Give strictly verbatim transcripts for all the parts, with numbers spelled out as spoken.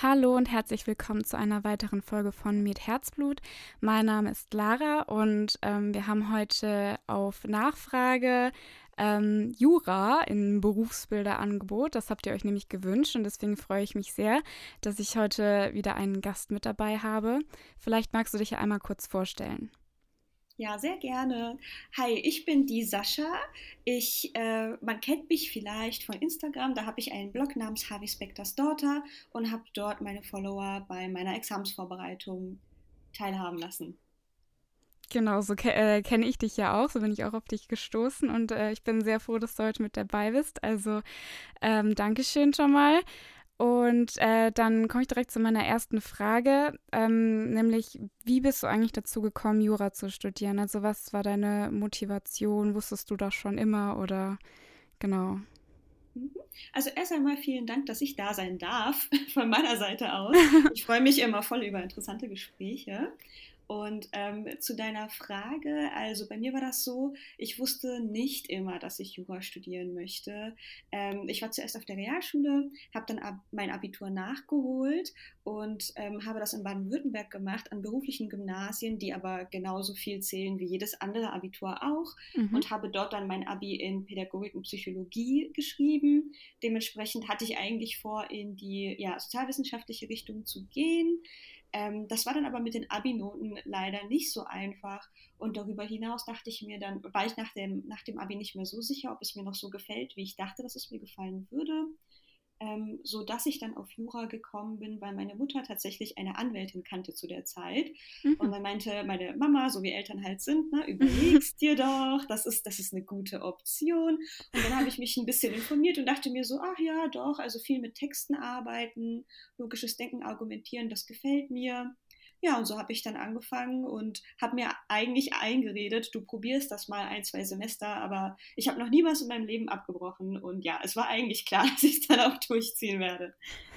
Hallo und herzlich willkommen zu einer weiteren Folge von Med Herzblut. Mein Name ist Lara und ähm, wir haben heute auf Nachfrage ähm, Jura im Berufsbilderangebot. Das habt ihr euch nämlich gewünscht und deswegen freue ich mich sehr, dass ich heute wieder einen Gast mit dabei habe. Vielleicht magst du dich ja einmal kurz vorstellen. Ja, sehr gerne. Hi, ich bin die Sascha. Ich, äh, man kennt mich vielleicht von Instagram. Da habe ich einen Blog namens Harvey Specters Daughter und habe dort meine Follower bei meiner Examsvorbereitung teilhaben lassen. Genau, so ke äh, kenne ich dich ja auch, so bin ich auch auf dich gestoßen und äh, ich bin sehr froh, dass du heute mit dabei bist. Also ähm, Dankeschön schon mal. Und äh, dann komme ich direkt zu meiner ersten Frage, ähm, nämlich, wie bist du eigentlich dazu gekommen, Jura zu studieren? Also was war deine Motivation? Wusstest du das schon immer oder genau? Mhm. Also erst einmal vielen Dank, dass ich da sein darf von meiner Seite aus. Ich freue mich immer voll über interessante Gespräche. Und ähm, zu deiner Frage, also bei mir war das so, ich wusste nicht immer, dass ich Jura studieren möchte. Ähm, ich war zuerst auf der Realschule, habe dann ab, mein Abitur nachgeholt und ähm, habe das in Baden-Württemberg gemacht, an beruflichen Gymnasien, die aber genauso viel zählen wie jedes andere Abitur auch. Mhm. Und habe dort dann mein Abi in Pädagogik und Psychologie geschrieben. Dementsprechend hatte ich eigentlich vor, in die ja, sozialwissenschaftliche Richtung zu gehen. Ähm, das war dann aber mit den Abi-Noten leider nicht so einfach. Und darüber hinaus dachte ich mir dann, war ich nach dem, nach dem Abi nicht mehr so sicher, ob es mir noch so gefällt, wie ich dachte, dass es mir gefallen würde. Ähm, so dass ich dann auf Jura gekommen bin, weil meine Mutter tatsächlich eine Anwältin kannte zu der Zeit. Und Mhm. dann meinte meine Mama, so wie Eltern halt sind, ne, überlegst dir doch, das ist, das ist eine gute Option. Und dann habe ich mich ein bisschen informiert und dachte mir so, ach ja, doch, also viel mit Texten arbeiten, logisches Denken, argumentieren, das gefällt mir. Ja, und so habe ich dann angefangen und habe mir eigentlich eingeredet, du probierst das mal ein, zwei Semester, aber ich habe noch nie was in meinem Leben abgebrochen und ja, es war eigentlich klar, dass ich es dann auch durchziehen werde.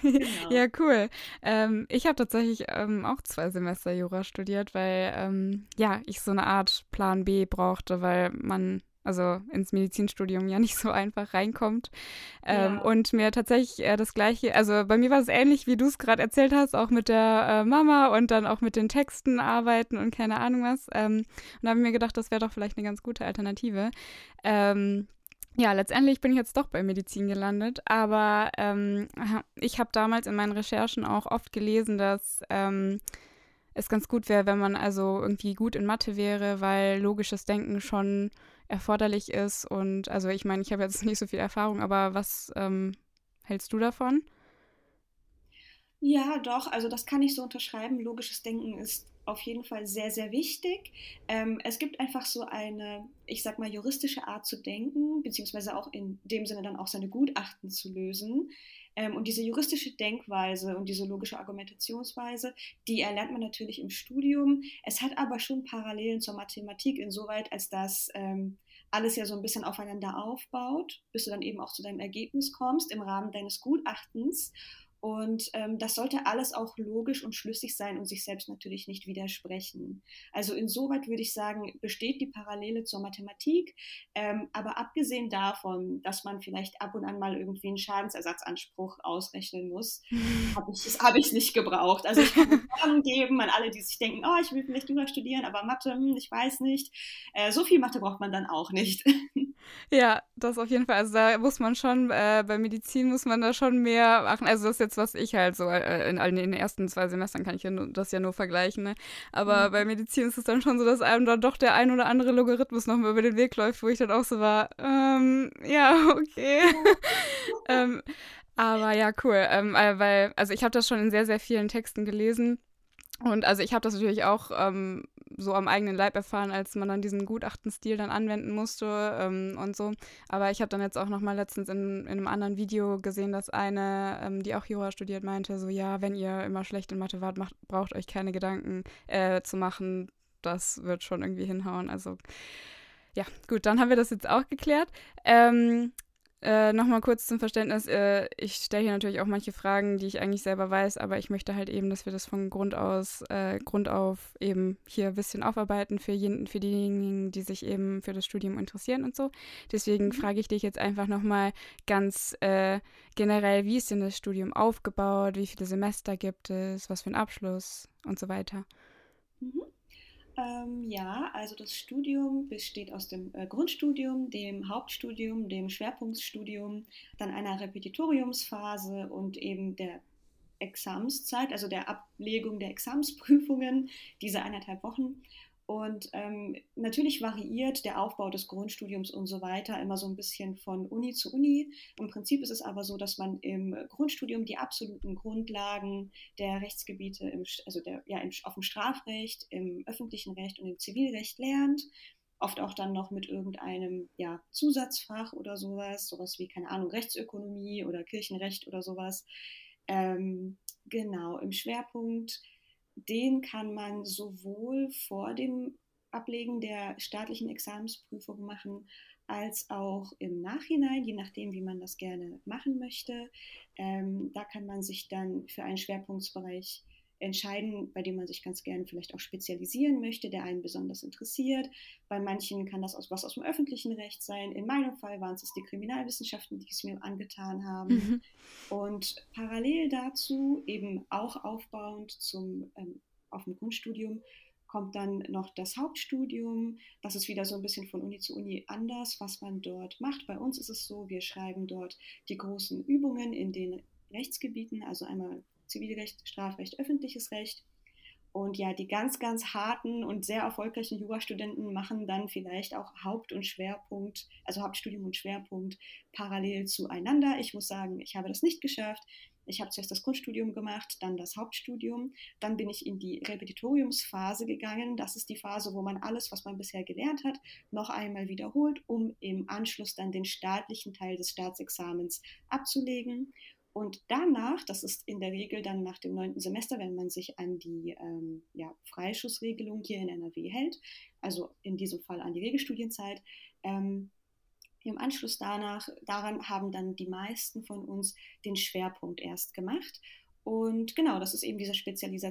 Ja, Genau. cool. Ähm, ich habe tatsächlich ähm, auch zwei Semester Jura studiert, weil ähm, ja, ich so eine Art Plan B brauchte, weil man also ins Medizinstudium ja nicht so einfach reinkommt. Ähm, Ja. und mir tatsächlich äh, das Gleiche, also bei mir war es ähnlich, wie du es gerade erzählt hast, auch mit der äh, Mama und dann auch mit den Texten arbeiten und keine Ahnung was. Ähm, und da habe ich mir gedacht, das wäre doch vielleicht eine ganz gute Alternative. Ähm, ja, letztendlich bin ich jetzt doch bei Medizin gelandet, aber ähm, ich habe damals in meinen Recherchen auch oft gelesen, dass ähm, es ganz gut wäre, wenn man also irgendwie gut in Mathe wäre, weil logisches Denken schon erforderlich ist. Und also ich meine, ich habe jetzt nicht so viel Erfahrung, aber was ähm, hältst du davon? Ja, doch, also das kann ich so unterschreiben. Logisches Denken ist auf jeden Fall sehr, sehr wichtig. Ähm, es gibt einfach so eine, ich sag mal, juristische Art zu denken, beziehungsweise auch in dem Sinne dann auch seine Gutachten zu lösen. Ähm, und diese juristische Denkweise und diese logische Argumentationsweise, die erlernt man natürlich im Studium. Es hat aber schon Parallelen zur Mathematik insoweit, als dass ähm, alles ja so ein bisschen aufeinander aufbaut, bis du dann eben auch zu deinem Ergebnis kommst im Rahmen deines Gutachtens. Und ähm, das sollte alles auch logisch und schlüssig sein und sich selbst natürlich nicht widersprechen. Also insoweit würde ich sagen, besteht die Parallele zur Mathematik. Ähm, aber abgesehen davon, dass man vielleicht ab und an mal irgendwie einen Schadensersatzanspruch ausrechnen muss, habe ich es hab ich's nicht gebraucht. Also ich kann Fragen geben an alle, die sich denken, oh, ich will vielleicht Jura studieren, aber Mathe, hm, ich weiß nicht. Äh, so viel Mathe braucht man dann auch nicht. Ja, das auf jeden Fall. Also da muss man schon, äh, bei Medizin muss man da schon mehr machen. Also das ist jetzt, was ich halt so, äh, in, in den ersten zwei Semestern kann ich ja nur, das ja nur vergleichen, ne? Aber bei Medizin ist es dann schon so, dass einem dann doch der ein oder andere Logarithmus noch mal über den Weg läuft, wo ich dann auch so war, ähm, ja, okay. Ja. ähm, aber ja, cool. Ähm, äh, weil, also ich habe das schon in sehr, sehr vielen Texten gelesen. Und also ich habe das natürlich auch ähm, so am eigenen Leib erfahren, als man dann diesen Gutachtenstil dann anwenden musste ähm, und so. Aber ich habe dann jetzt auch noch mal letztens in, in einem anderen Video gesehen, dass eine, ähm, die auch Jura studiert, meinte, so ja, wenn ihr immer schlecht in Mathe wart, macht, braucht euch keine Gedanken äh, zu machen. Das wird schon irgendwie hinhauen. Also ja, gut, dann haben wir das jetzt auch geklärt. Ähm, Äh, Nochmal kurz zum Verständnis. Äh, ich stelle hier natürlich auch manche Fragen, die ich eigentlich selber weiß, aber ich möchte halt eben, dass wir das von Grund aus, äh, Grund auf eben hier ein bisschen aufarbeiten für, jeden, für diejenigen, die sich eben für das Studium interessieren und so. Deswegen Mhm. frage ich dich jetzt einfach nochmal ganz äh, generell, wie ist denn das Studium aufgebaut? Wie viele Semester gibt es? Was für einen Abschluss und so weiter? Mhm. Ähm, ja, also das Studium besteht aus dem äh, Grundstudium, dem Hauptstudium, dem Schwerpunktstudium, dann einer Repetitoriumsphase und eben der Examszeit, also der Ablegung der Examensprüfungen, diese eineinhalb Wochen. Und ähm, natürlich variiert der Aufbau des Grundstudiums und so weiter immer so ein bisschen von Uni zu Uni. Im Prinzip ist es aber so, dass man im Grundstudium die absoluten Grundlagen der Rechtsgebiete, im, also der, ja, im, auf dem Strafrecht, im öffentlichen Recht und im Zivilrecht lernt. Oft auch dann noch mit irgendeinem ja, Zusatzfach oder sowas, sowas wie, keine Ahnung, Rechtsökonomie oder Kirchenrecht oder sowas. Ähm, genau, im Schwerpunkt, den kann man sowohl vor dem Ablegen der staatlichen Examensprüfung machen, als auch im Nachhinein, je nachdem, wie man das gerne machen möchte. Ähm, da kann man sich dann für einen Schwerpunktbereich entscheiden, bei dem man sich ganz gerne vielleicht auch spezialisieren möchte, der einen besonders interessiert. Bei manchen kann das was aus dem öffentlichen Recht sein. In meinem Fall waren es die Kriminalwissenschaften, die es mir angetan haben. Mhm. Und parallel dazu, eben auch aufbauend zum, ähm, auf dem Grundstudium, kommt dann noch das Hauptstudium. Das ist wieder so ein bisschen von Uni zu Uni anders, was man dort macht. Bei uns ist es so, wir schreiben dort die großen Übungen in den Rechtsgebieten, also einmal Zivilrecht, Strafrecht, öffentliches Recht. Und ja, die ganz, ganz harten und sehr erfolgreichen Jurastudenten machen dann vielleicht auch Haupt- und Schwerpunkt, also Hauptstudium und Schwerpunkt parallel zueinander. Ich muss sagen, ich habe das nicht geschafft. Ich habe zuerst das Grundstudium gemacht, dann das Hauptstudium. Dann bin ich in die Repetitoriumsphase gegangen. Das ist die Phase, wo man alles, was man bisher gelernt hat, noch einmal wiederholt, um im Anschluss dann den staatlichen Teil des Staatsexamens abzulegen. Und danach, das ist in der Regel dann nach dem neunten Semester, wenn man sich an die ähm, ja, Freischussregelung hier in N R W hält, also in diesem Fall an die Regelstudienzeit, ähm, im Anschluss danach, daran haben dann die meisten von uns den Schwerpunkt erst gemacht. Und genau, das ist eben dieser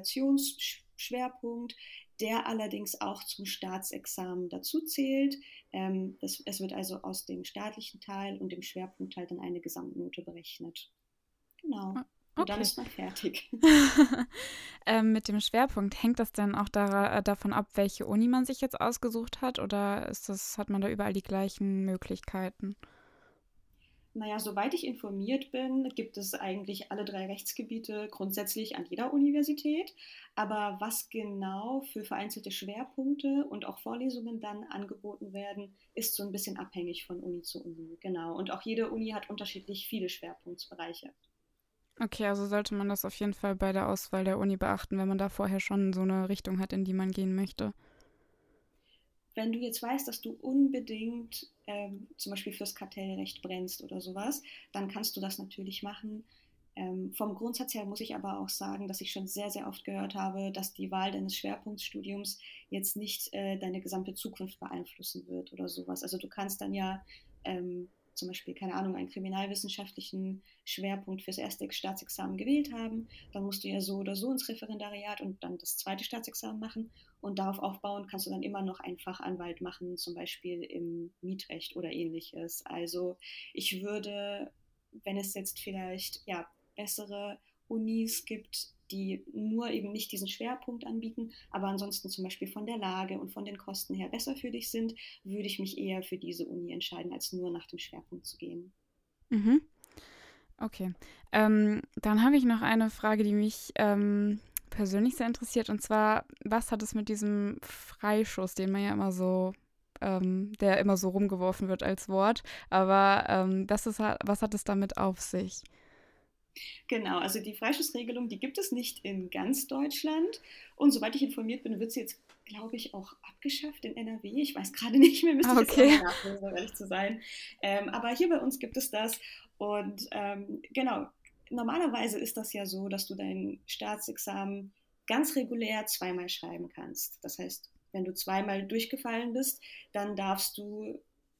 Spezialisationsschwerpunkt, der allerdings auch zum Staatsexamen dazu zählt. Ähm, das, es wird also aus dem staatlichen Teil und dem Schwerpunktteil dann eine Gesamtnote berechnet. Genau. Ah, Und dann okay. ist man fertig. Ähm, mit dem Schwerpunkt, hängt das dann auch dara äh, davon ab, welche Uni man sich jetzt ausgesucht hat, oder ist das, hat man da überall die gleichen Möglichkeiten? Naja, soweit ich informiert bin, gibt es eigentlich alle drei Rechtsgebiete grundsätzlich an jeder Universität. Aber was genau für vereinzelte Schwerpunkte und auch Vorlesungen dann angeboten werden, ist so ein bisschen abhängig von Uni zu Uni. Genau. Und auch jede Uni hat unterschiedlich viele Schwerpunktbereiche. Okay, also sollte man das auf jeden Fall bei der Auswahl der Uni beachten, wenn man da vorher schon so eine Richtung hat, in die man gehen möchte. Wenn du jetzt weißt, dass du unbedingt ähm, zum Beispiel fürs Kartellrecht brennst oder sowas, dann kannst du das natürlich machen. Ähm, vom Grundsatz her muss ich aber auch sagen, dass ich schon sehr, sehr oft gehört habe, dass die Wahl deines Schwerpunktstudiums jetzt nicht äh, deine gesamte Zukunft beeinflussen wird oder sowas. Also du kannst dann ja ähm, zum Beispiel, keine Ahnung, einen kriminalwissenschaftlichen Schwerpunkt fürs erste Staatsexamen gewählt haben. Dann musst du ja so oder so ins Referendariat und dann das zweite Staatsexamen machen. Und darauf aufbauen kannst du dann immer noch einen Fachanwalt machen, zum Beispiel im Mietrecht oder ähnliches. Also ich würde, wenn es jetzt vielleicht ja, bessere Unis gibt, die nur eben nicht diesen Schwerpunkt anbieten, aber ansonsten zum Beispiel von der Lage und von den Kosten her besser für dich sind, würde ich mich eher für diese Uni entscheiden, als nur nach dem Schwerpunkt zu gehen. Mhm. Okay. Ähm, dann habe ich noch eine Frage, die mich ähm, persönlich sehr interessiert. Und zwar, was hat es mit diesem Freischuss, den man ja immer so, ähm, der immer so rumgeworfen wird als Wort, aber ähm, das ist, was hat es damit auf sich? Genau, also die Freischussregelung, die gibt es nicht in ganz Deutschland. Und soweit ich informiert bin, wird sie jetzt, glaube ich, auch abgeschafft in N R W. Ich weiß gerade nicht mehr, müsste Ah, ich jetzt aber okay. mal nachlesen, um ehrlich zu sein. Ähm, aber hier bei uns gibt es das. Und ähm, genau, normalerweise ist das ja so, dass du dein Staatsexamen ganz regulär zweimal schreiben kannst. Das heißt, wenn du zweimal durchgefallen bist, dann darfst du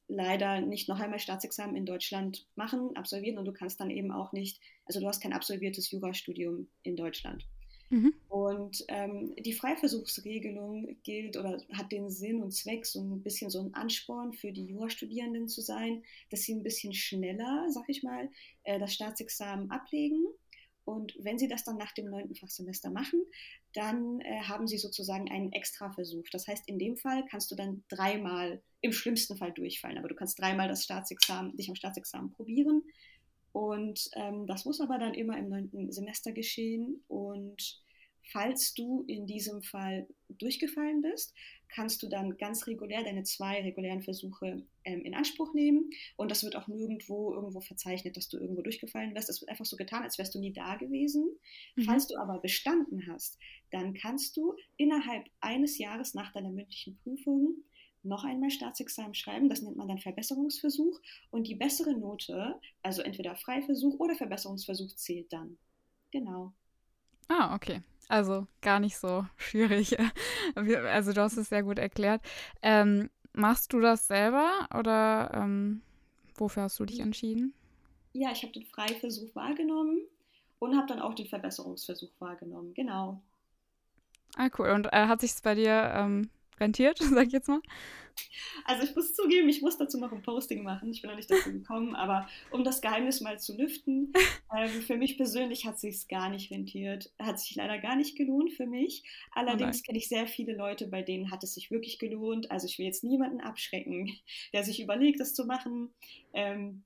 leider nicht noch einmal Staatsexamen in Deutschland machen, absolvieren und du kannst dann eben auch nicht, also du hast kein absolviertes Jurastudium in Deutschland. Mhm. Und ähm, die Freiversuchsregelung gilt oder hat den Sinn und Zweck, so ein bisschen so ein Ansporn für die Jurastudierenden zu sein, dass sie ein bisschen schneller, sag ich mal, äh, das Staatsexamen ablegen. Und wenn sie das dann nach dem neunten Fachsemester machen, dann äh, haben sie sozusagen einen Extraversuch. Das heißt, in dem Fall kannst du dann dreimal, im schlimmsten Fall durchfallen, aber du kannst dreimal das Staatsexamen, dich am Staatsexamen probieren. Und ähm, das muss aber dann immer im neunten Semester geschehen. Und falls du in diesem Fall durchgefallen bist, kannst du dann ganz regulär deine zwei regulären Versuche ähm, in Anspruch nehmen. Und das wird auch nirgendwo irgendwo verzeichnet, dass du irgendwo durchgefallen bist. Das wird einfach so getan, als wärst du nie da gewesen. Mhm. Falls du aber bestanden hast, dann kannst du innerhalb eines Jahres nach deiner mündlichen Prüfung noch einmal Staatsexamen schreiben. Das nennt man dann Verbesserungsversuch. Und die bessere Note, also entweder Freiversuch oder Verbesserungsversuch, zählt dann. Genau. Ah, okay. Also gar nicht so schwierig. Also du hast es sehr gut erklärt. Ähm, machst du das selber oder ähm, wofür hast du dich entschieden? Ja, ich habe den Freiversuch wahrgenommen und habe dann auch den Verbesserungsversuch wahrgenommen. Genau. Ah, cool. Und äh, hat sich es bei dir ähm, rentiert, sag ich jetzt mal? Also ich muss zugeben, ich muss dazu noch ein Posting machen. Ich bin noch nicht dazu gekommen, aber um das Geheimnis mal zu lüften, ähm, für mich persönlich hat sich gar nicht rentiert. Hat sich leider gar nicht gelohnt für mich. Oh nein. Allerdings kenne ich sehr viele Leute, bei denen hat es sich wirklich gelohnt. Also ich will jetzt niemanden abschrecken, der sich überlegt, das zu machen. Ähm,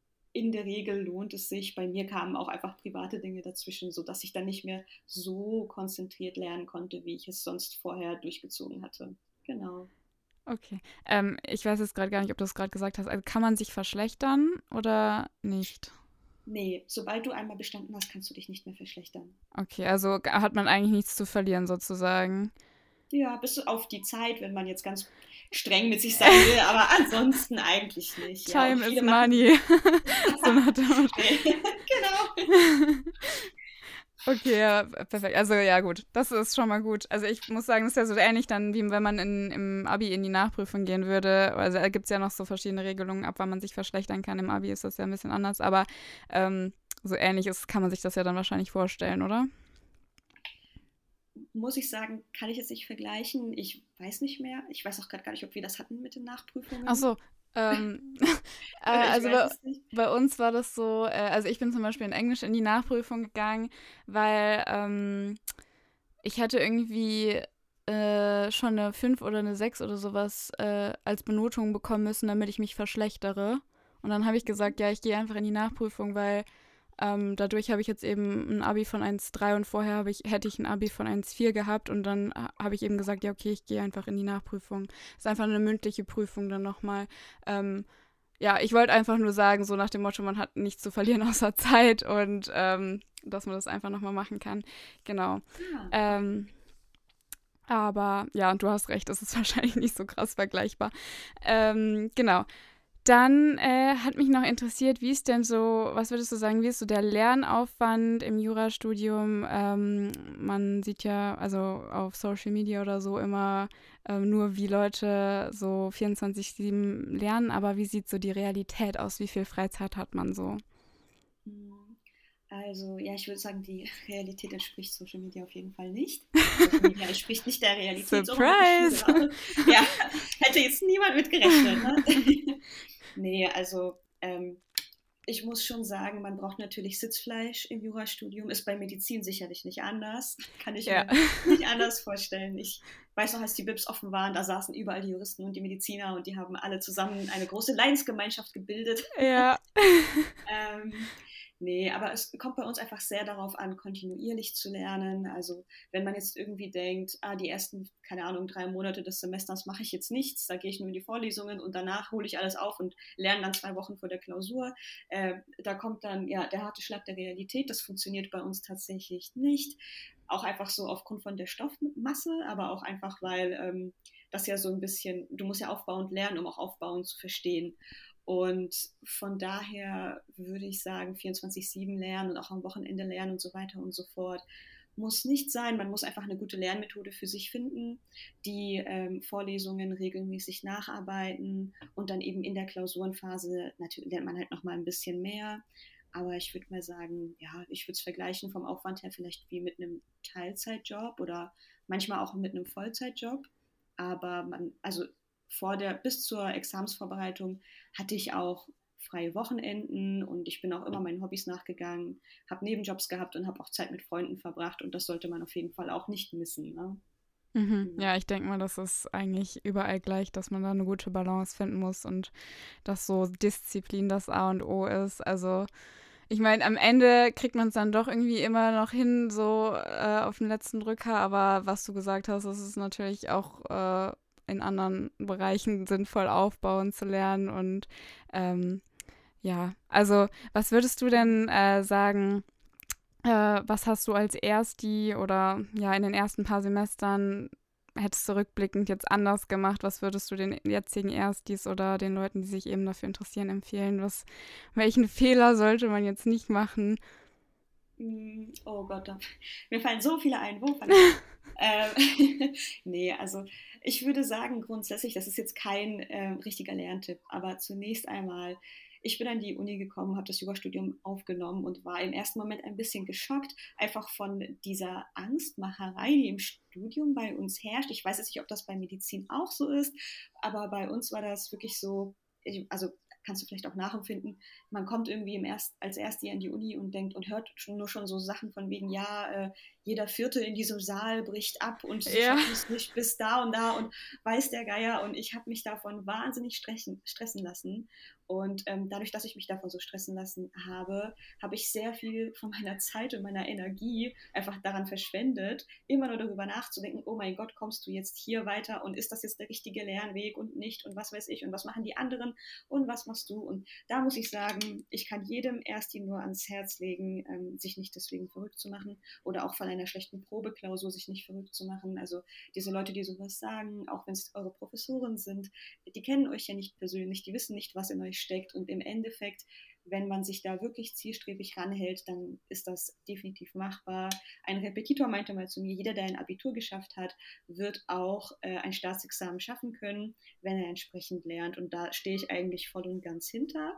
in der Regel lohnt es sich. Bei mir kamen auch einfach private Dinge dazwischen, sodass ich dann nicht mehr so konzentriert lernen konnte, wie ich es sonst vorher durchgezogen hatte. Genau. Okay. Ähm, ich weiß jetzt gerade gar nicht, ob du es gerade gesagt hast. Also kann man sich verschlechtern oder nicht? Nee, sobald du einmal bestanden hast, kannst du dich nicht mehr verschlechtern. Okay, also g- hat man eigentlich nichts zu verlieren sozusagen. Ja, bis auf die Zeit, wenn man jetzt ganz streng mit sich sein will, aber ansonsten eigentlich nicht. Ja, und Time is viele machen. money. So nach dem Motto. Genau. Okay, ja, perfekt. Also ja, gut. Das ist schon mal gut. Also ich muss sagen, das ist ja so ähnlich dann, wie wenn man in, im Abi in die Nachprüfung gehen würde. Also da gibt es ja noch so verschiedene Regelungen, ab wann man sich verschlechtern kann. Im Abi ist das ja ein bisschen anders, aber ähm, so ähnlich ist, kann man sich das ja dann wahrscheinlich vorstellen, oder? Muss ich sagen, kann ich jetzt nicht vergleichen. Ich weiß nicht mehr. Ich weiß auch gerade gar nicht, ob wir das hatten mit den Ach Nachprüfungen. so, ähm, äh, Oder ich also weiß bei, es nicht. bei uns war das so, äh, also ich bin zum Beispiel in Englisch in die Nachprüfung gegangen, weil ähm, ich hatte irgendwie äh, schon eine fünf oder eine sechs oder sowas äh, als Benotung bekommen müssen, damit ich mich verschlechtere. Und dann habe ich gesagt, ja, ich gehe einfach in die Nachprüfung, weil ähm, dadurch habe ich jetzt eben ein Abi von eins Komma drei und vorher habe ich, hätte ich ein Abi von eins Komma vier gehabt und dann äh, habe ich eben gesagt, ja, okay, ich gehe einfach in die Nachprüfung. Das ist einfach eine mündliche Prüfung dann nochmal. Ähm, ja, ich wollte einfach nur sagen, so nach dem Motto, man hat nichts zu verlieren außer Zeit und ähm, dass man das einfach nochmal machen kann. Genau. Ah, okay. Ähm, aber ja, und du hast recht, das ist wahrscheinlich nicht so krass vergleichbar. Ähm, genau. Dann äh, hat mich noch interessiert, wie ist denn so, was würdest du sagen, wie ist so der Lernaufwand im Jurastudium? Ähm, man sieht ja also auf Social Media oder so immer ähm, nur, wie Leute so vierundzwanzig sieben lernen, aber wie sieht so die Realität aus? Wie viel Freizeit hat man so? Hm, Also, ja, ich würde sagen, die Realität entspricht Social Media auf jeden Fall nicht. Social Media entspricht nicht der Realität, so rum habe ich Surprise! gedacht. Ja, hätte jetzt niemand mit gerechnet, ne? Nee, also ähm, ich muss schon sagen, man braucht natürlich Sitzfleisch im Jurastudium. Ist bei Medizin sicherlich nicht anders. Kann ich Ja. mir nicht anders vorstellen. Ich weiß noch, als die B I Ps offen waren, da saßen überall die Juristen und die Mediziner und die haben alle zusammen eine große Leidensgemeinschaft gebildet. Ja. Ähm, nee, aber es kommt bei uns einfach sehr darauf an, kontinuierlich zu lernen. Also wenn man jetzt irgendwie denkt, ah, die ersten, keine Ahnung, drei Monate des Semesters mache ich jetzt nichts, da gehe ich nur in die Vorlesungen und danach hole ich alles auf und lerne dann zwei Wochen vor der Klausur. Äh, da kommt dann ja der harte Schlag der Realität. Das funktioniert bei uns tatsächlich nicht. Auch einfach so aufgrund von der Stoffmasse, aber auch einfach, weil ähm, das ja so ein bisschen, du musst ja aufbauend lernen, um auch aufbauend zu verstehen. Und von daher würde ich sagen, vierundzwanzig sieben lernen und auch am Wochenende lernen und so weiter und so fort. muss nicht sein. Man muss einfach eine gute Lernmethode für sich finden, die ähm, Vorlesungen regelmäßig nacharbeiten und dann eben in der Klausurenphase natürlich lernt man halt noch mal ein bisschen mehr. Aber ich würde mal sagen, ja, ich würde es vergleichen vom Aufwand her vielleicht wie mit einem Teilzeitjob oder manchmal auch mit einem Vollzeitjob. Aber man, also vor der, bis zur Examensvorbereitung hatte ich auch freie Wochenenden und ich bin auch immer meinen Hobbys nachgegangen, habe Nebenjobs gehabt und habe auch Zeit mit Freunden verbracht und das sollte man auf jeden Fall auch nicht missen. Ne? Mhm. Ja. Ja, ich denke mal, das ist eigentlich überall gleich, dass man da eine gute Balance finden muss und dass so Disziplin das A und O ist. Also ich meine, am Ende kriegt man es dann doch irgendwie immer noch hin, so äh, auf den letzten Drücker, aber was du gesagt hast, das ist natürlich auch äh, in anderen Bereichen sinnvoll aufbauen zu lernen und ähm, ja, also was würdest du denn äh, sagen, äh, was hast du als Ersti oder ja in den ersten paar Semestern hättest du rückblickend jetzt anders gemacht? Was würdest du den jetzigen Erstis oder den Leuten, die sich eben dafür interessieren, empfehlen? Was, welchen Fehler sollte man jetzt nicht machen? Mm, Oh Gott, da- mir fallen so viele ein. Wo fange ich an? Ähm, nee, also ich würde sagen, grundsätzlich, das ist jetzt kein ähm, richtiger Lerntipp, aber zunächst einmal, ich bin an die Uni gekommen, habe das Yogastudium aufgenommen und war im ersten Moment ein bisschen geschockt, einfach von dieser Angstmacherei, die im Studium bei uns herrscht. Ich weiß jetzt nicht, ob das bei Medizin auch so ist, aber bei uns war das wirklich so, ich- also kannst du vielleicht auch nachempfinden, man kommt irgendwie im Erst, als Erstjahr in die Uni und denkt und hört schon, nur schon so Sachen von wegen, ja, äh, jeder Vierte in diesem Saal bricht ab und sie Ja, schaffen es nicht bis da und da und weiß der Geier und ich habe mich davon wahnsinnig stressen, stressen lassen und ähm, dadurch, dass ich mich davon so stressen lassen habe, habe ich sehr viel von meiner Zeit und meiner Energie einfach daran verschwendet, immer nur darüber nachzudenken, oh mein Gott, kommst du jetzt hier weiter und ist das jetzt der richtige Lernweg und nicht und was weiß ich und was machen die anderen und was machst du? Und da muss ich sagen, ich kann jedem erst ihn nur ans Herz legen, ähm, sich nicht deswegen verrückt zu machen oder auch von einer schlechten Probeklausur sich nicht verrückt zu machen. Also diese Leute, die sowas sagen, auch wenn es eure Professoren sind, die kennen euch ja nicht persönlich, die wissen nicht, was in euch steckt und im Endeffekt, wenn man sich da wirklich zielstrebig ranhält, dann ist das definitiv machbar. Ein Repetitor meinte mal zu mir, jeder, der ein Abitur geschafft hat, wird auch äh, ein Staatsexamen schaffen können, wenn er entsprechend lernt. Und da stehe ich eigentlich voll und ganz hinter.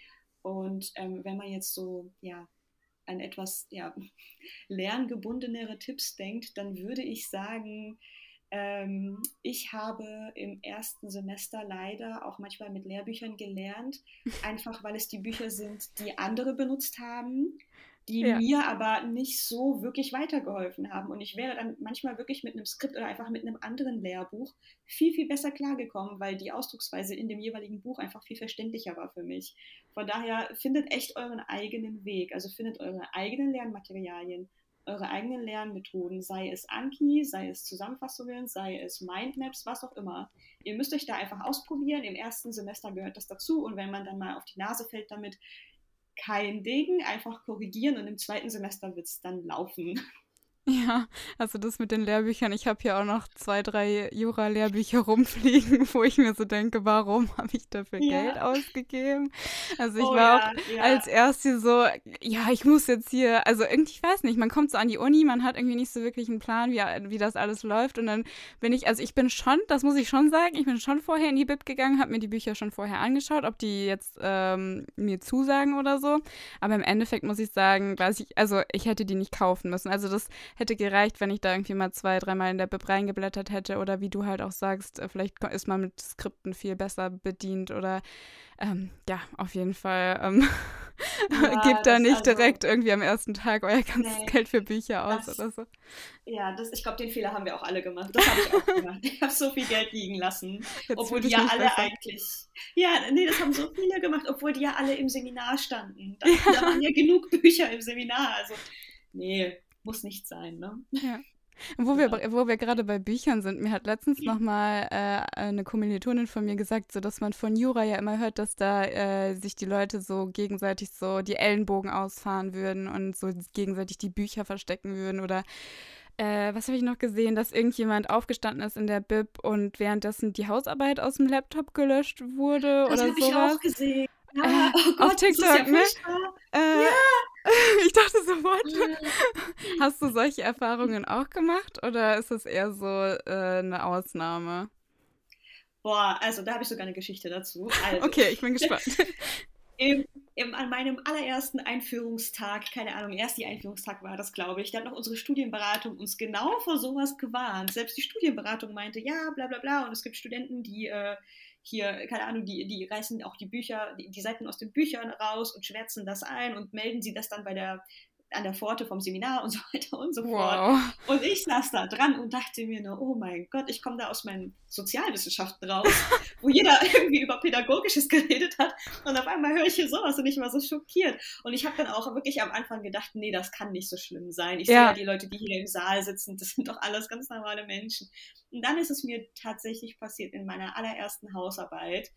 Und ähm, wenn man jetzt so, ja, an etwas ja, lerngebundenere Tipps denkt, dann würde ich sagen, ähm, ich habe im ersten Semester leider auch manchmal mit Lehrbüchern gelernt, einfach weil es die Bücher sind, die andere benutzt haben, die ja. mir aber nicht so wirklich weitergeholfen haben. Und ich wäre dann manchmal wirklich mit einem Skript oder einfach mit einem anderen Lehrbuch viel, viel besser klargekommen, weil die Ausdrucksweise in dem jeweiligen Buch einfach viel verständlicher war für mich. Von daher findet echt euren eigenen Weg, also findet eure eigenen Lernmaterialien, eure eigenen Lernmethoden, sei es Anki, sei es Zusammenfassungen, sei es Mindmaps, was auch immer. Ihr müsst euch da einfach ausprobieren. Im ersten Semester gehört das dazu und wenn man dann mal auf die Nase fällt damit, kein Ding, einfach korrigieren und im zweiten Semester wird es dann laufen. Ja, also das mit den Lehrbüchern, ich habe hier auch noch zwei, drei Jura-Lehrbücher rumfliegen, wo ich mir so denke, warum habe ich dafür Geld Ja, ausgegeben? Also ich oh war auch ja, ja, als Erste so, ja, ich muss jetzt hier, also irgendwie, ich weiß nicht, man kommt so an die Uni, man hat irgendwie nicht so wirklich einen Plan, wie, wie das alles läuft und dann bin ich, also ich bin schon, das muss ich schon sagen, ich bin schon vorher in die Bib gegangen, habe mir die Bücher schon vorher angeschaut, ob die jetzt ähm, mir zusagen oder so, aber im Endeffekt muss ich sagen, weiß ich, also ich hätte die nicht kaufen müssen, also das hätte gereicht, wenn ich da irgendwie mal zwei, dreimal in der Bib reingeblättert hätte oder wie du halt auch sagst, äh, vielleicht ko- ist man mit Skripten viel besser bedient oder ähm, ja, auf jeden Fall ähm, ja, gebt da das nicht also, direkt irgendwie am ersten Tag euer ganzes nee, Geld für Bücher aus das, oder so. ja, das, ich glaube, den Fehler haben wir auch alle gemacht. Das habe ich auch gemacht. Ich habe so viel Geld liegen lassen, Jetzt obwohl fühle die ich ja mich alle besser. eigentlich, ja, nee, das haben so viele gemacht, obwohl die ja alle im Seminar standen. Da, da Ja, waren ja genug Bücher im Seminar. Also, nee, muss nicht sein, ne? ja. Und Wo wir, Ja. wo wir gerade bei Büchern sind, mir hat letztens nochmal äh, eine Kommilitonin von mir gesagt, so dass man von Jura ja immer hört, dass da äh, sich die Leute so gegenseitig so die Ellenbogen ausfahren würden und so gegenseitig die Bücher verstecken würden. Oder äh, was habe ich noch gesehen, dass irgendjemand aufgestanden ist in der Bib und währenddessen die Hausarbeit aus dem Laptop gelöscht wurde Das oder habe ich sowas. auch gesehen. Ja, Äh, oh auf Gott, das ist ja TikTok, ne? furchtbar. Äh, Ja, Ich dachte sofort, hast du solche Erfahrungen auch gemacht oder ist das eher so äh, eine Ausnahme? Boah, also da habe ich sogar eine Geschichte dazu. Also, Okay, ich bin gespannt. im, im, an meinem allerersten Einführungstag, keine Ahnung, erst die Einführungstag war das, glaube ich, da hat noch unsere Studienberatung uns genau vor sowas gewarnt. Selbst die Studienberatung meinte, ja, bla bla bla, und es gibt Studenten, die äh, hier, keine Ahnung, die, die reißen auch die Bücher, die, die Seiten aus den Büchern raus und schwärzen das ein und melden sie das dann bei der an der Pforte vom Seminar und so weiter und so fort. Wow. Und ich saß da dran und dachte mir nur, oh mein Gott, ich komme da aus meinen Sozialwissenschaften raus, wo jeder irgendwie über Pädagogisches geredet hat und auf einmal höre ich hier sowas und ich war so schockiert. Und ich habe dann auch wirklich am Anfang gedacht, nee, das kann nicht so schlimm sein. Ich ja. sehe ja die Leute, die hier im Saal sitzen, das sind doch alles ganz normale Menschen. Und dann ist es mir tatsächlich passiert in meiner allerersten Hausarbeit,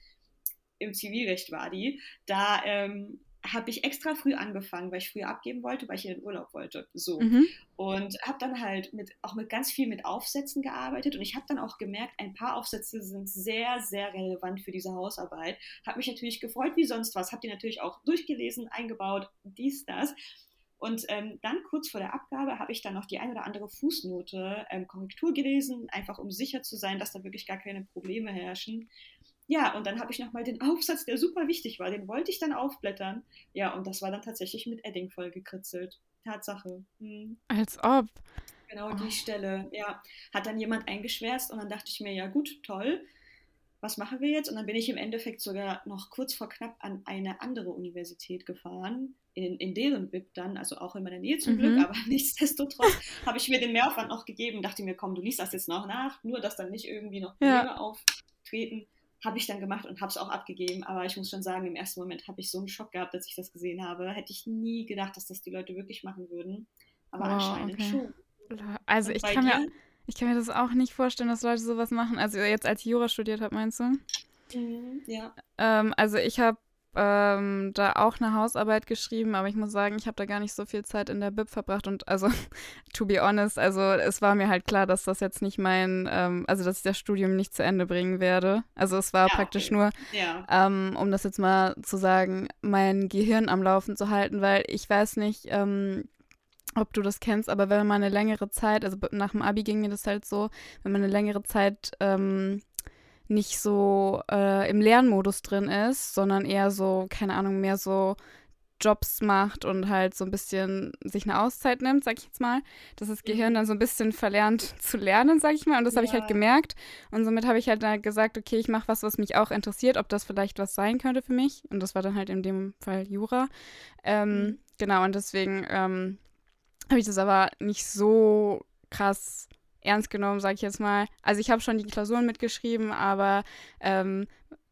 im Zivilrecht war die, da ähm, habe ich extra früh angefangen, weil ich früher abgeben wollte, weil ich in den Urlaub wollte. So. Mhm. Und habe dann halt mit, auch mit ganz viel mit Aufsätzen gearbeitet und ich habe dann auch gemerkt, ein paar Aufsätze sind sehr, sehr relevant für diese Hausarbeit. Habe mich natürlich gefreut wie sonst was, habe die natürlich auch durchgelesen, eingebaut, dies, das. Und ähm, dann kurz vor der Abgabe habe ich dann noch die ein oder andere Fußnote ähm, Korrektur gelesen, einfach um sicher zu sein, dass da wirklich gar keine Probleme herrschen. Ja, und dann habe ich nochmal den Aufsatz, der super wichtig war, den wollte ich dann aufblättern. Ja, und das war dann tatsächlich mit Edding voll gekritzelt. Tatsache. Hm. Als ob. Genau die oh. Stelle, ja. Hat dann jemand eingeschwärzt und dann dachte ich mir, ja gut, toll, was machen wir jetzt? Und dann bin ich im Endeffekt sogar noch kurz vor knapp an eine andere Universität gefahren, in, in deren B I P dann, also auch in meiner Nähe zum mhm. Glück, aber nichtsdestotrotz habe ich mir den Mehraufwand noch gegeben, dachte mir, komm, du liest das jetzt noch nach, nur dass dann nicht irgendwie noch Probleme ja. auftreten. Habe ich dann gemacht und habe es auch abgegeben, aber ich muss schon sagen, im ersten Moment habe ich so einen Schock gehabt, als ich das gesehen habe. Hätte ich nie gedacht, dass das die Leute wirklich machen würden, aber wow, anscheinend okay. schon. Also ich kann, mir, ich kann mir das auch nicht vorstellen, dass Leute sowas machen. Also jetzt, als ich Jura studiert habe, meinst du? Mhm, ja. Ähm, also ich habe ähm, da auch eine Hausarbeit geschrieben, aber ich muss sagen, ich habe da gar nicht so viel Zeit in der B I P verbracht und also, to be honest, also es war mir halt klar, dass das jetzt nicht mein, ähm, also dass ich das Studium nicht zu Ende bringen werde. Also es war ja, praktisch okay. nur, ja. ähm, um das jetzt mal zu sagen, mein Gehirn am Laufen zu halten, weil ich weiß nicht, ähm, ob du das kennst, aber wenn man eine längere Zeit, also nach dem Abi ging mir das halt so, wenn man eine längere Zeit ähm, nicht so äh, im Lernmodus drin ist, sondern eher so, keine Ahnung, mehr so Jobs macht und halt so ein bisschen sich eine Auszeit nimmt, sag ich jetzt mal, dass das Gehirn dann so ein bisschen verlernt zu lernen, sag ich mal. Und das ja. habe ich halt gemerkt. Und somit habe ich halt dann gesagt, okay, ich mache was, was mich auch interessiert, ob das vielleicht was sein könnte für mich. Und das war dann halt in dem Fall Jura. Ähm, mhm. Genau, und deswegen ähm, habe ich das aber nicht so krass ernst genommen, sag ich jetzt mal. Also ich habe schon die Klausuren mitgeschrieben, aber ähm,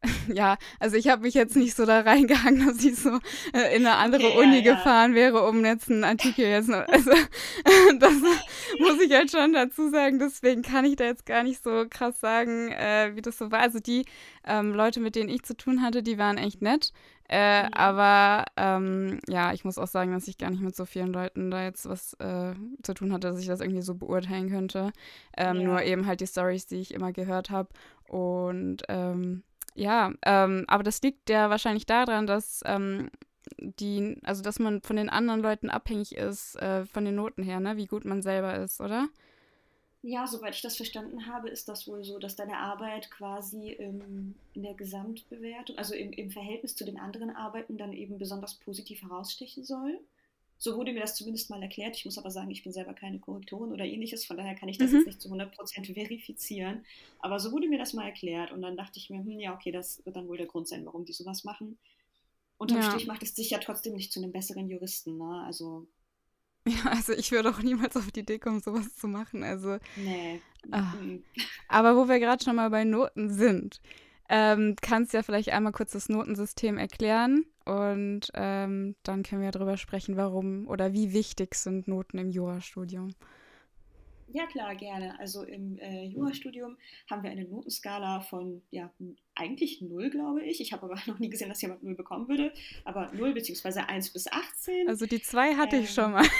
ja, also ich habe mich jetzt nicht so da reingehangen, dass ich so äh, in eine andere okay, Uni ja, gefahren ja. wäre, um jetzt einen Artikel jetzt noch, also das muss ich halt schon dazu sagen, deswegen kann ich da jetzt gar nicht so krass sagen, äh, wie das so war. Also die ähm, Leute, mit denen ich zu tun hatte, die waren echt nett, äh, mhm. aber ähm, ja, ich muss auch sagen, dass ich gar nicht mit so vielen Leuten da jetzt was äh, zu tun hatte, dass ich das irgendwie so beurteilen könnte. Ähm, ja. Nur eben halt die Storys, die ich immer gehört habe und ähm, ja, ähm, aber das liegt ja wahrscheinlich daran, dass ähm, die, also dass man von den anderen Leuten abhängig ist, äh, von den Noten her, ne, wie gut man selber ist, oder? Ja, soweit ich das verstanden habe, ist das wohl so, dass deine Arbeit quasi ähm, in der Gesamtbewertung, also im, im Verhältnis zu den anderen Arbeiten dann eben besonders positiv herausstechen soll. So wurde mir das zumindest mal erklärt. Ich muss aber sagen, ich bin selber keine Korrektorin oder ähnliches, von daher kann ich das mhm. jetzt nicht zu hundert Prozent verifizieren. Aber so wurde mir das mal erklärt und dann dachte ich mir, hm, ja, okay, das wird dann wohl der Grund sein, warum die sowas machen. Unterm ja. Strich macht es dich ja trotzdem nicht zu einem besseren Juristen, ne? Also ja, also ich würde auch niemals auf die Idee kommen, sowas zu machen. Also, nee. Ach. Aber wo wir gerade schon mal bei Noten sind, ähm, kannst du ja vielleicht einmal kurz das Notensystem erklären und ähm, dann können wir darüber sprechen, warum oder wie wichtig sind Noten im Jurastudium. Ja klar, gerne. Also im äh, Jurastudium haben wir eine Notenskala von, ja, eigentlich null, glaube ich. Ich habe aber noch nie gesehen, dass jemand null bekommen würde. Aber null beziehungsweise eins bis achtzehn. Also die zwei hatte ähm, ich schon mal.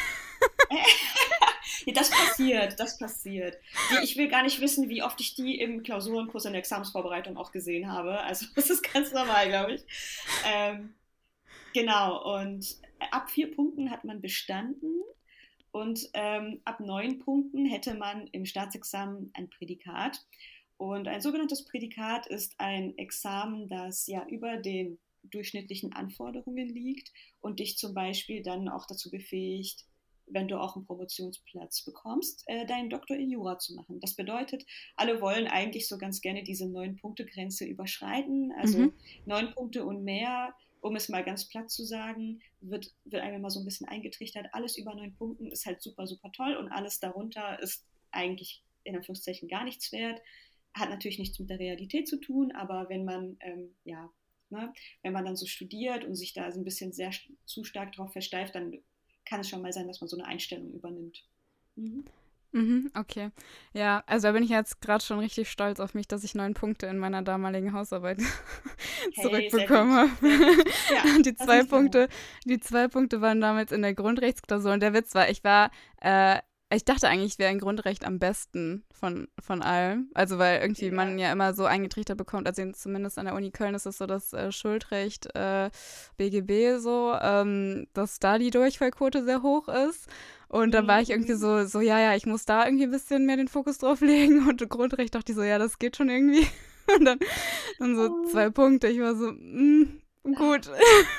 Ja, das passiert, das passiert. Die, ich will gar nicht wissen, wie oft ich die im Klausurenkurs in der Examensvorbereitung auch gesehen habe. Also das ist ganz normal, glaube ich. Ähm, genau, und ab vier Punkten hat man bestanden und ähm, ab neun Punkten hätte man im Staatsexamen ein Prädikat. Und ein sogenanntes Prädikat ist ein Examen, das ja über den durchschnittlichen Anforderungen liegt und dich zum Beispiel dann auch dazu befähigt, wenn du auch einen Promotionsplatz bekommst, äh, deinen Doktor in Jura zu machen. Das bedeutet, alle wollen eigentlich so ganz gerne diese neun-Punkte-Grenze überschreiten. Also Mhm. neun Punkte und mehr, um es mal ganz platt zu sagen, wird, wird einem immer so ein bisschen eingetrichtert. Alles über neun Punkten ist halt super, super toll und alles darunter ist eigentlich in Anführungszeichen gar nichts wert. Hat natürlich nichts mit der Realität zu tun, aber wenn man, ähm, ja, ne, wenn man dann so studiert und sich da so ein bisschen sehr zu stark drauf versteift, dann kann es schon mal sein, dass man so eine Einstellung übernimmt. Mhm. Mhm, okay. Ja, also da bin ich jetzt gerade schon richtig stolz auf mich, dass ich neun Punkte in meiner damaligen Hausarbeit Hey, sehr gut, zurückbekomme. sehr gut. Ja, Die das zwei nicht lange. Punkte, die zwei Punkte waren damals in der Grundrechtsklausur und der Witz war, ich war, äh, ich dachte eigentlich, ich wäre in Grundrecht am besten von, von allem. Also weil irgendwie man Ja. ja immer so eingetrichtert bekommt, also zumindest an der Uni Köln ist es so das äh, Schuldrecht äh, B G B so, ähm, dass da die Durchfallquote sehr hoch ist. Und dann war ich irgendwie Mhm. so, so, ja, ja, ich muss da irgendwie ein bisschen mehr den Fokus drauf legen. Und Grundrecht dachte ich so, ja, das geht schon irgendwie. Und dann, dann so Oh, zwei Punkte. Ich war so, mm, gut.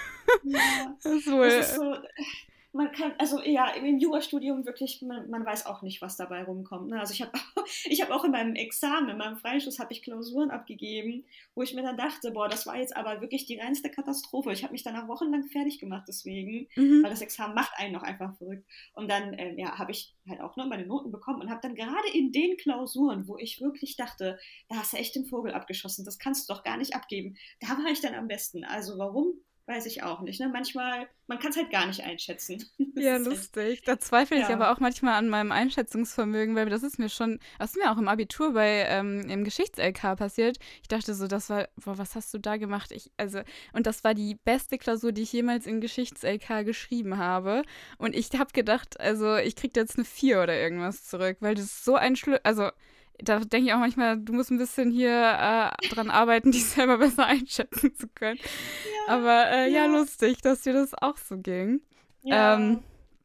ja, Das ist das ist wohl. so, man kann, also ja, im Jurastudium wirklich, man, man weiß auch nicht, was dabei rumkommt. Ne? Also ich habe ich hab auch in meinem Examen, in meinem Freischuss, habe ich Klausuren abgegeben, wo ich mir dann dachte, boah, das war jetzt aber wirklich die reinste Katastrophe. Ich habe mich danach wochenlang fertig gemacht deswegen, Mhm. weil das Examen macht einen noch einfach verrückt. Und dann, ähm, ja, habe ich halt auch noch meine Noten bekommen und habe dann gerade in den Klausuren, wo ich wirklich dachte, da hast du echt den Vogel abgeschossen, das kannst du doch gar nicht abgeben, da war ich dann am besten. Also warum? Weiß ich auch nicht. Ne? Manchmal, man kann es halt gar nicht einschätzen. Das Ja, ist halt, lustig. Da zweifle ich ja. aber auch manchmal an meinem Einschätzungsvermögen, weil das ist mir schon, das ist mir auch im Abitur bei ähm, im Geschichts-L K passiert. Ich dachte so, das war, boah, was hast du da gemacht? Ich, also, und das war die beste Klausur, die ich jemals in Geschichts-L K geschrieben habe. Und ich habe gedacht, also, ich krieg da jetzt eine vier oder irgendwas zurück, weil das so ein Schlu also, da denke ich auch manchmal, du musst ein bisschen hier äh, dran arbeiten, dich selber besser einschätzen zu können. Ja, Aber äh, ja, ja, lustig, dass dir das auch so ging. Ähm, ja.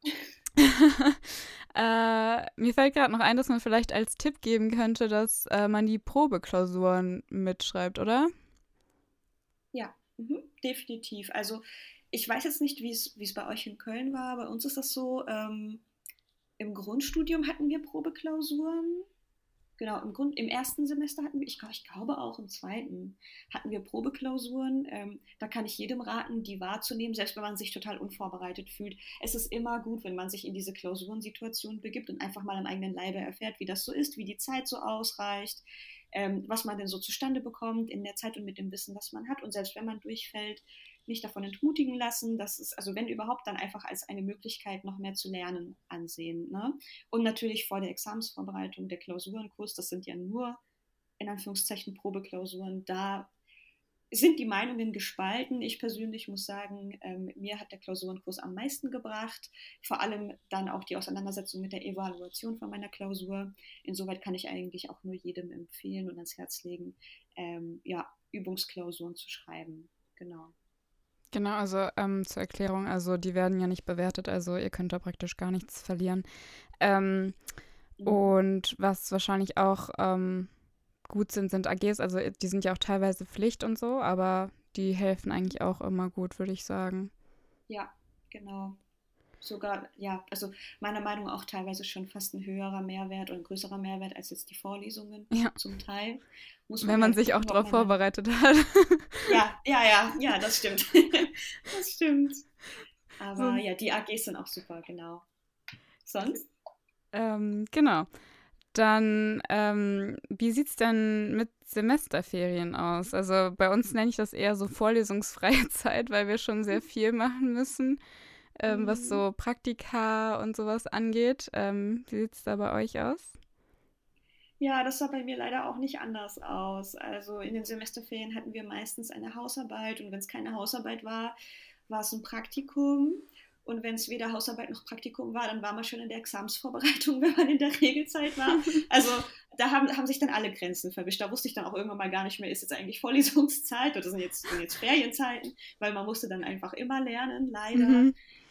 äh, mir fällt gerade noch ein, dass man vielleicht als Tipp geben könnte, dass äh, man die Probeklausuren mitschreibt, oder? Ja, mhm, definitiv. Also ich weiß jetzt nicht, wie es wie es bei euch in Köln war. Bei uns ist das so, ähm, im Grundstudium hatten wir Probeklausuren. Genau, im Grund, im ersten Semester hatten wir, ich, glaub, ich glaube auch im zweiten, hatten wir Probeklausuren. Ähm, da kann ich jedem raten, die wahrzunehmen, selbst wenn man sich total unvorbereitet fühlt. Es ist immer gut, wenn man sich in diese Klausurensituation begibt und einfach mal am eigenen Leibe erfährt, wie das so ist, wie die Zeit so ausreicht, ähm, was man denn so zustande bekommt in der Zeit und mit dem Wissen, was man hat. Und selbst wenn man durchfällt, nicht davon entmutigen lassen. Das ist, also wenn überhaupt, dann einfach als eine Möglichkeit, noch mehr zu lernen ansehen. Ne? Und natürlich vor der Examensvorbereitung, der Klausurenkurs, das sind ja nur in Anführungszeichen Probeklausuren, da sind die Meinungen gespalten. Ich persönlich muss sagen, ähm, mir hat der Klausurenkurs am meisten gebracht, vor allem dann auch die Auseinandersetzung mit der Evaluation von meiner Klausur. Insoweit kann ich eigentlich auch nur jedem empfehlen und ans Herz legen, ähm, ja, Übungsklausuren zu schreiben. Genau. Genau, also ähm, zur Erklärung, also die werden ja nicht bewertet, also ihr könnt da praktisch gar nichts verlieren. Ähm, Mhm. und was wahrscheinlich auch ähm, gut sind, sind A Gs, also die sind ja auch teilweise Pflicht und so, aber die helfen eigentlich auch immer gut, würde ich sagen. Ja, genau. Sogar, ja, also meiner Meinung nach auch teilweise schon fast ein höherer Mehrwert und ein größerer Mehrwert als jetzt die Vorlesungen Ja, zum Teil. Muss wenn man man halt sich auch gucken, ob darauf man dann. vorbereitet hat. Ja, ja, ja, ja, das stimmt. Das stimmt. Aber Sonst, ja, die A Gs sind auch super, genau. Sonst? ähm, genau. Dann, ähm, wie sieht's denn mit Semesterferien aus? Also bei uns nenne ich das eher so vorlesungsfreie Zeit, weil wir schon sehr viel machen müssen, ähm, was Mhm. so Praktika und sowas angeht. Ähm, wie sieht's da bei euch aus? Ja, das sah bei mir leider auch nicht anders aus. Also in den Semesterferien hatten wir meistens eine Hausarbeit und wenn es keine Hausarbeit war, war es ein Praktikum. Und wenn es weder Hausarbeit noch Praktikum war, dann war man schon in der Examsvorbereitung, wenn man in der Regelzeit war. Also da haben, haben sich dann alle Grenzen verwischt. Da wusste ich dann auch irgendwann mal gar nicht mehr, ist jetzt eigentlich Vorlesungszeit oder sind jetzt, sind jetzt Ferienzeiten, weil man musste dann einfach immer lernen, leider. Mhm.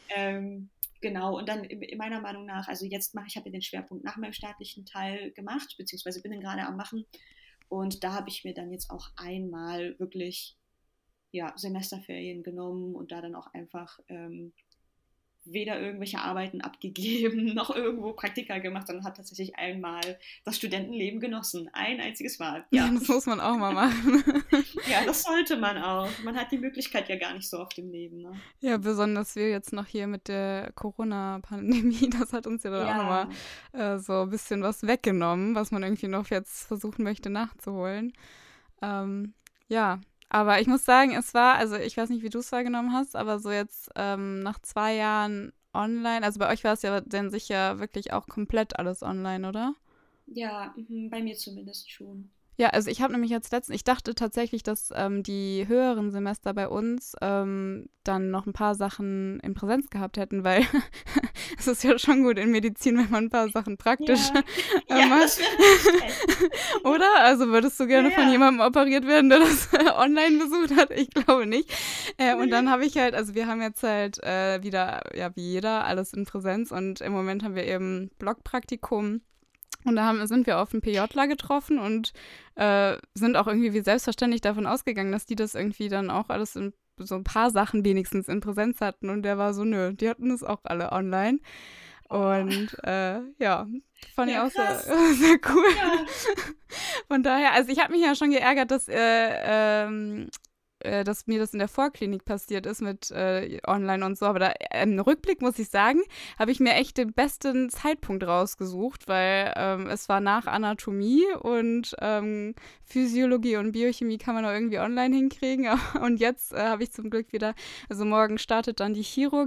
Ähm, genau, und dann in meiner Meinung nach, also jetzt mache ich, habe ja den Schwerpunkt nach meinem staatlichen Teil gemacht, beziehungsweise bin ihn gerade am machen. Und da habe ich mir dann jetzt auch einmal wirklich ja, Semesterferien genommen und da dann auch einfach ähm, weder irgendwelche Arbeiten abgegeben, noch irgendwo Praktika gemacht, sondern hat tatsächlich einmal das Studentenleben genossen. Ein einziges Mal. Ja, Ja. das muss man auch mal machen. Ja, das sollte man auch. Man hat die Möglichkeit ja gar nicht so oft im Leben. Ne? Ja, besonders wir jetzt noch hier mit der Corona-Pandemie, das hat uns ja dann auch nochmal Ja, äh, so ein bisschen was weggenommen, was man irgendwie noch jetzt versuchen möchte nachzuholen. Ähm, ja, aber ich muss sagen, es war, also ich weiß nicht, wie du es wahrgenommen hast, aber so jetzt ähm, nach zwei Jahren online, also bei euch war es ja dann sicher wirklich auch komplett alles online, oder? ja, mhm, bei mir zumindest schon. Ja, also ich habe nämlich jetzt letztens, ich dachte tatsächlich, dass ähm, die höheren Semester bei uns ähm, dann noch ein paar Sachen in Präsenz gehabt hätten, weil es ist ja schon gut in Medizin, wenn man ein paar Sachen praktisch Ja, äh, ja, macht. das wäre nicht schlecht. Oder? Also würdest du Ja, gerne von ja. jemandem operiert werden, der das online besucht hat? Ich glaube nicht. Äh, und dann Nee. habe ich halt, also wir haben jetzt halt äh, wieder, ja wie jeder, alles in Präsenz und im Moment haben wir eben Blockpraktikum. Und da haben, sind wir auf einen PJler getroffen und äh, sind auch irgendwie wie selbstverständlich davon ausgegangen, dass die das irgendwie dann auch alles in so ein paar Sachen wenigstens in Präsenz hatten. Und der war so, nö, die hatten das auch alle online. Oh, Und äh, ja, fand ich ja, auch sehr, krass. sehr cool. Ja. Von daher, also ich habe mich ja schon geärgert, dass äh, ähm, äh, dass mir das in der Vorklinik passiert ist mit äh, online und so. Aber da, äh, im Rückblick muss ich sagen, habe ich mir echt den besten Zeitpunkt rausgesucht, weil ähm, es war nach Anatomie und ähm, Physiologie und Biochemie kann man auch irgendwie online hinkriegen. Und jetzt äh, habe ich zum Glück wieder, also morgen startet dann die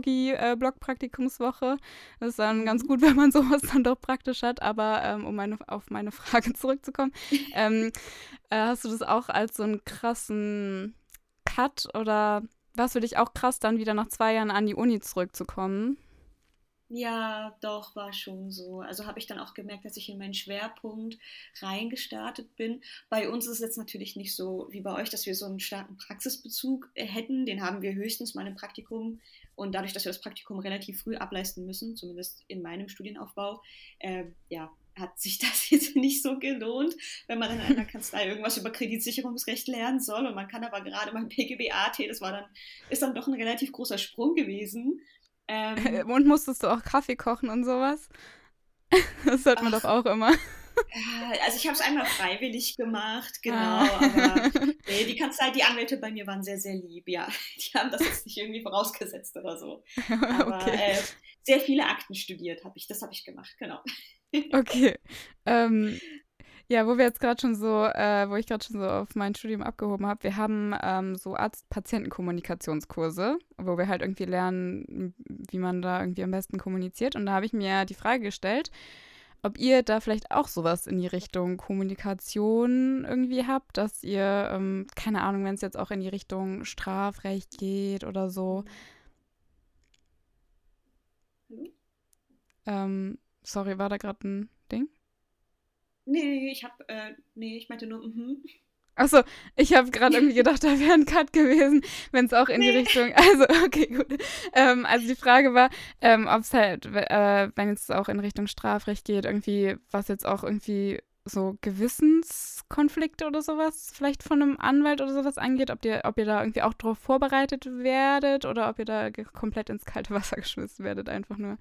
Chirurgie-Blockpraktikumswoche. Das ist dann ganz Mhm. gut, wenn man sowas dann doch praktisch hat. Aber ähm, um meine, auf meine Frage zurückzukommen, ähm, äh, hast du das auch als so einen krassen Cut oder war es für dich auch krass, dann wieder nach zwei Jahren an die Uni zurückzukommen? Ja, doch, war schon so. Also habe ich dann auch gemerkt, dass ich in meinen Schwerpunkt reingestartet bin. Bei uns ist es jetzt natürlich nicht so wie bei euch, dass wir so einen starken Praxisbezug äh, hätten. Den haben wir höchstens mal im Praktikum. Und dadurch, dass wir das Praktikum relativ früh ableisten müssen, zumindest in meinem Studienaufbau, äh, ja, hat sich das jetzt nicht so gelohnt, wenn man dann in einer Kanzlei irgendwas über Kreditsicherungsrecht lernen soll und man kann aber gerade mal P G B A T, das war dann, ist dann doch ein relativ großer Sprung gewesen. Ähm, Und musstest du auch Kaffee kochen und sowas? Das hört man doch ach, auch immer. äh, also ich habe es einmal freiwillig gemacht, Ah. genau, aber nee, die Kanzlei, die Anwälte bei mir waren sehr, sehr lieb, ja. Die haben das jetzt nicht irgendwie vorausgesetzt oder so. Aber Okay. äh, sehr viele Akten studiert habe ich, das habe ich gemacht, genau. Okay. Ähm, ja, wo wir jetzt gerade schon so, äh, wo ich gerade schon so auf mein Studium abgehoben habe, wir haben ähm, so Arzt-Patienten-Kommunikationskurse, wo wir halt irgendwie lernen, wie man da irgendwie am besten kommuniziert. Und da habe ich mir die Frage gestellt, ob ihr da vielleicht auch sowas in die Richtung Kommunikation irgendwie habt, dass ihr, ähm, keine Ahnung, wenn es jetzt auch in die Richtung Strafrecht geht oder so. Hallo? Ähm, sorry, war da gerade ein Ding? Nee, ich habe, äh, nee, ich meinte nur, mhm. Achso, ich habe gerade irgendwie gedacht, da wäre ein Cut gewesen, wenn es auch in die Nee. Richtung. Also, okay, gut. Ähm, also die Frage war, ähm, ob es halt, äh, wenn es auch in Richtung Strafrecht geht, irgendwie, was jetzt auch irgendwie so Gewissenskonflikte oder sowas vielleicht von einem Anwalt oder sowas angeht, ob ihr, ob ihr da irgendwie auch darauf vorbereitet werdet oder ob ihr da ge- komplett ins kalte Wasser geschmissen werdet, einfach nur.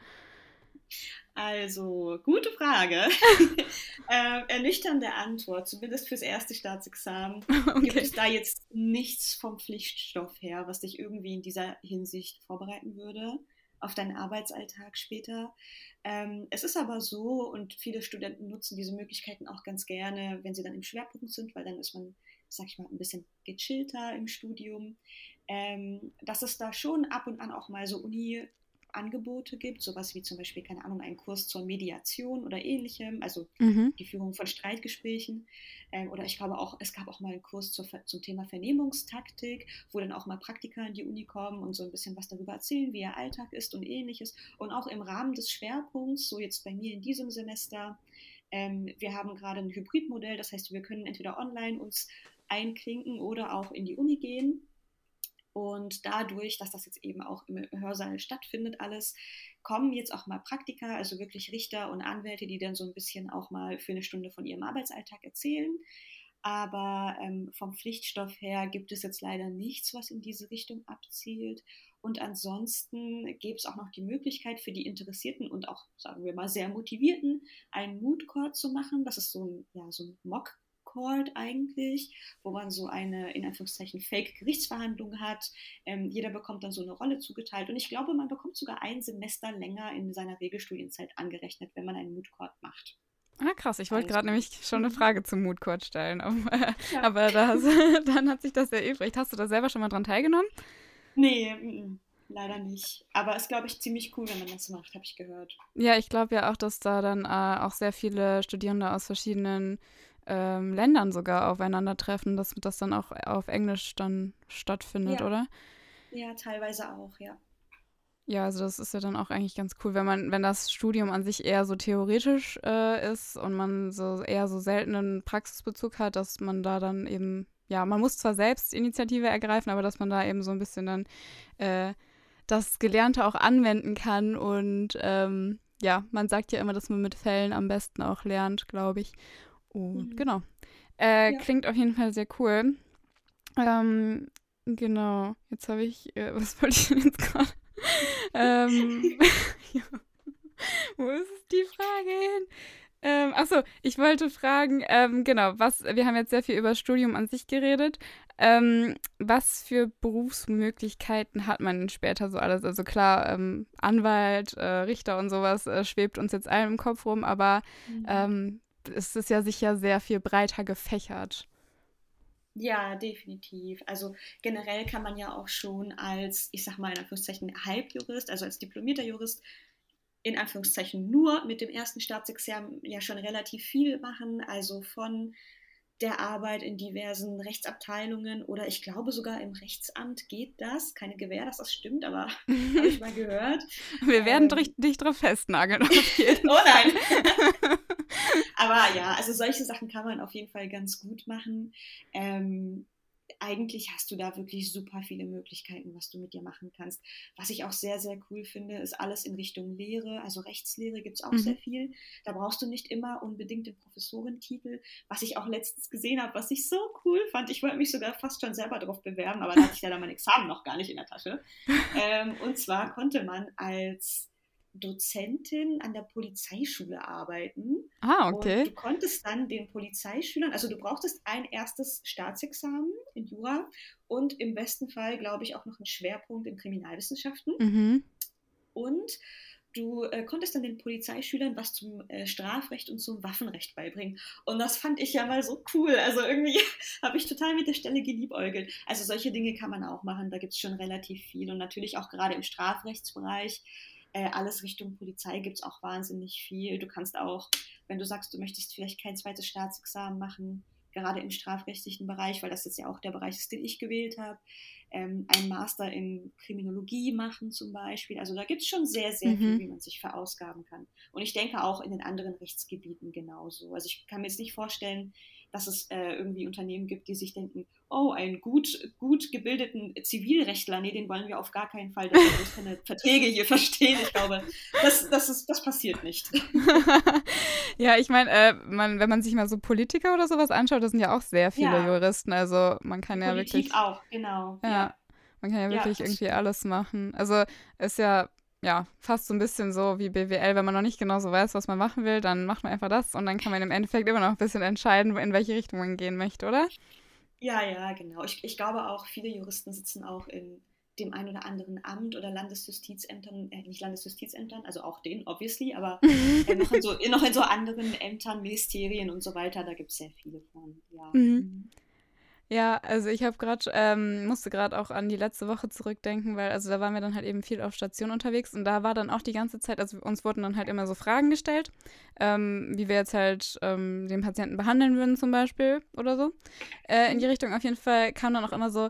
Also, gute Frage. äh, ernüchternde Antwort, zumindest fürs erste Staatsexamen, gibt Okay. es da jetzt nichts vom Pflichtstoff her, was dich irgendwie in dieser Hinsicht vorbereiten würde auf deinen Arbeitsalltag später. Ähm, es ist aber so, und viele Studenten nutzen diese Möglichkeiten auch ganz gerne, wenn sie dann im Schwerpunkt sind, weil dann ist man, sag ich mal, ein bisschen gechillter im Studium, ähm, dass es da schon ab und an auch mal so Uni Angebote gibt, sowas wie zum Beispiel, keine Ahnung, einen Kurs zur Mediation oder ähnlichem, also Mhm. die Führung von Streitgesprächen. Ähm, oder ich glaube auch, es gab auch mal einen Kurs zur, zum Thema Vernehmungstaktik, wo dann auch mal Praktiker in die Uni kommen und so ein bisschen was darüber erzählen, wie ihr Alltag ist und ähnliches. Und auch im Rahmen des Schwerpunkts, so jetzt bei mir in diesem Semester, ähm, wir haben gerade ein Hybridmodell, das heißt, wir können entweder online uns einklinken oder auch in die Uni gehen. Und dadurch, dass das jetzt eben auch im Hörsaal stattfindet, alles, kommen jetzt auch mal Praktiker, also wirklich Richter und Anwälte, die dann so ein bisschen auch mal für eine Stunde von ihrem Arbeitsalltag erzählen. Aber ähm, vom Pflichtstoff her gibt es jetzt leider nichts, was in diese Richtung abzielt. Und ansonsten gäbe es auch noch die Möglichkeit für die Interessierten und auch, sagen wir mal, sehr Motivierten, einen Moot Court zu machen. Das ist so ein, ja, so ein Mock Court eigentlich, wo man so eine, in Anführungszeichen, Fake-Gerichtsverhandlung hat. Ähm, jeder bekommt dann so eine Rolle zugeteilt. Und ich glaube, man bekommt sogar ein Semester länger in seiner Regelstudienzeit angerechnet, wenn man einen Moot Court macht. Ah, krass. Ich wollte Also, gerade nämlich schon eine Frage zum Moot Court stellen. Aber, ja. aber da hast, dann hat sich das erübrigt. Hast du da selber schon mal dran teilgenommen? Nee, m-m, leider nicht. Aber ist, glaube ich, ziemlich cool, wenn man das macht, habe ich gehört. Ja, ich glaube ja auch, dass da dann äh, auch sehr viele Studierende aus verschiedenen ähm, Ländern sogar aufeinandertreffen, dass das dann auch auf Englisch dann stattfindet, Ja, oder? ja, teilweise auch, ja. Ja, also das ist ja dann auch eigentlich ganz cool, wenn man, wenn das Studium an sich eher so theoretisch äh, ist und man so eher so seltenen Praxisbezug hat, dass man da dann eben, ja, man muss zwar selbst Initiative ergreifen, aber dass man da eben so ein bisschen dann äh, das Gelernte auch anwenden kann und ähm, ja, man sagt ja immer, dass man mit Fällen am besten auch lernt, glaube ich. Und Mhm. genau. Äh, Ja. klingt auf jeden Fall sehr cool. Ähm, genau. Jetzt habe ich, äh, was wollte ich denn jetzt gerade? ähm, ja, wo ist die Frage hin? Ähm, achso, ich wollte fragen, ähm, genau, was, wir haben jetzt sehr viel über das Studium an sich geredet. Ähm, was für Berufsmöglichkeiten hat man denn später so alles? Also klar, ähm, Anwalt, äh, Richter und sowas äh, schwebt uns jetzt allen im Kopf rum, aber Mhm. ähm, es ist ja sicher sehr viel breiter gefächert. Ja, definitiv. Also generell kann man ja auch schon als, ich sag mal in Anführungszeichen, Halbjurist, also als diplomierter Jurist, in Anführungszeichen nur mit dem ersten Staatsexamen ja schon relativ viel machen. Also von der Arbeit in diversen Rechtsabteilungen oder ich glaube sogar im Rechtsamt geht das. Keine Gewähr, dass das stimmt, aber habe ich mal gehört. Wir werden dich, Ähm, dich drauf festnageln, auf jeden oh nein! Fall. Aber ja, also solche Sachen kann man auf jeden Fall ganz gut machen. Ähm, eigentlich hast du da wirklich super viele Möglichkeiten, was du mit dir machen kannst. Was ich auch sehr, sehr cool finde, ist alles in Richtung Lehre. Also Rechtslehre gibt es auch Mhm. sehr viel. Da brauchst du nicht immer unbedingt den Professorentitel. Was ich auch letztens gesehen habe, was ich so cool fand. Ich wollte mich sogar fast schon selber darauf bewerben, aber da hatte ich leider mein Examen noch gar nicht in der Tasche. Ähm, und zwar konnte man als Dozentin an der Polizeischule arbeiten Ah, und okay. du konntest dann den Polizeischülern, also du brauchtest ein erstes Staatsexamen in Jura und im besten Fall, glaube ich, auch noch einen Schwerpunkt in Kriminalwissenschaften. Mhm. Und du äh, konntest dann den Polizeischülern was zum äh, Strafrecht und zum Waffenrecht beibringen. Und das fand ich ja mal so cool. Also irgendwie habe ich total mit der Stelle geliebäugelt. Also solche Dinge kann man auch machen. Da gibt es schon relativ viel. Und natürlich auch gerade im Strafrechtsbereich, äh, alles Richtung Polizei gibt es auch wahnsinnig viel. Du kannst auch, wenn du sagst, du möchtest vielleicht kein zweites Staatsexamen machen, gerade im strafrechtlichen Bereich, weil das jetzt ja auch der Bereich ist, den ich gewählt habe, ähm, einen Master in Kriminologie machen zum Beispiel. Also da gibt es schon sehr, sehr viel, Mhm. wie man sich verausgaben kann. Und ich denke auch in den anderen Rechtsgebieten genauso. Also ich kann mir jetzt nicht vorstellen, dass es äh, irgendwie Unternehmen gibt, die sich denken, oh, einen gut, gut gebildeten Zivilrechtler, nee, den wollen wir auf gar keinen Fall, dass wir bloß keine Verträge hier verstehen. Ich glaube, das, das, ist, das passiert nicht. Ja, ich meine, äh, man, wenn man sich mal so Politiker oder sowas anschaut, das sind ja auch sehr viele Ja, Juristen. Also man die kann ja Politik wirklich, auch, genau. ja, Ja, man kann ja ja, wirklich das irgendwie stimmt. alles machen. Also ist ja, ja, fast so ein bisschen so wie B W L, wenn man noch nicht genau so weiß, was man machen will, dann macht man einfach das und dann kann man im Endeffekt immer noch ein bisschen entscheiden, in welche Richtung man gehen möchte, oder? Ja, ja, genau. Ich, ich glaube auch, viele Juristen sitzen auch in dem ein oder anderen Amt oder Landesjustizämtern, äh, nicht Landesjustizämtern, also auch den, obviously, aber äh, noch, in so, noch in so anderen Ämtern, Ministerien und so weiter, da gibt es sehr viele von, ja. Mhm. Mhm. Ja, also ich habe gerade, ähm, musste gerade auch an die letzte Woche zurückdenken, weil also da waren wir dann halt eben viel auf Station unterwegs und da war dann auch die ganze Zeit, also uns wurden dann halt immer so Fragen gestellt, ähm, wie wir jetzt halt ähm, den Patienten behandeln würden zum Beispiel oder so. Äh, in die Mhm. Richtung auf jeden Fall kam dann auch immer so,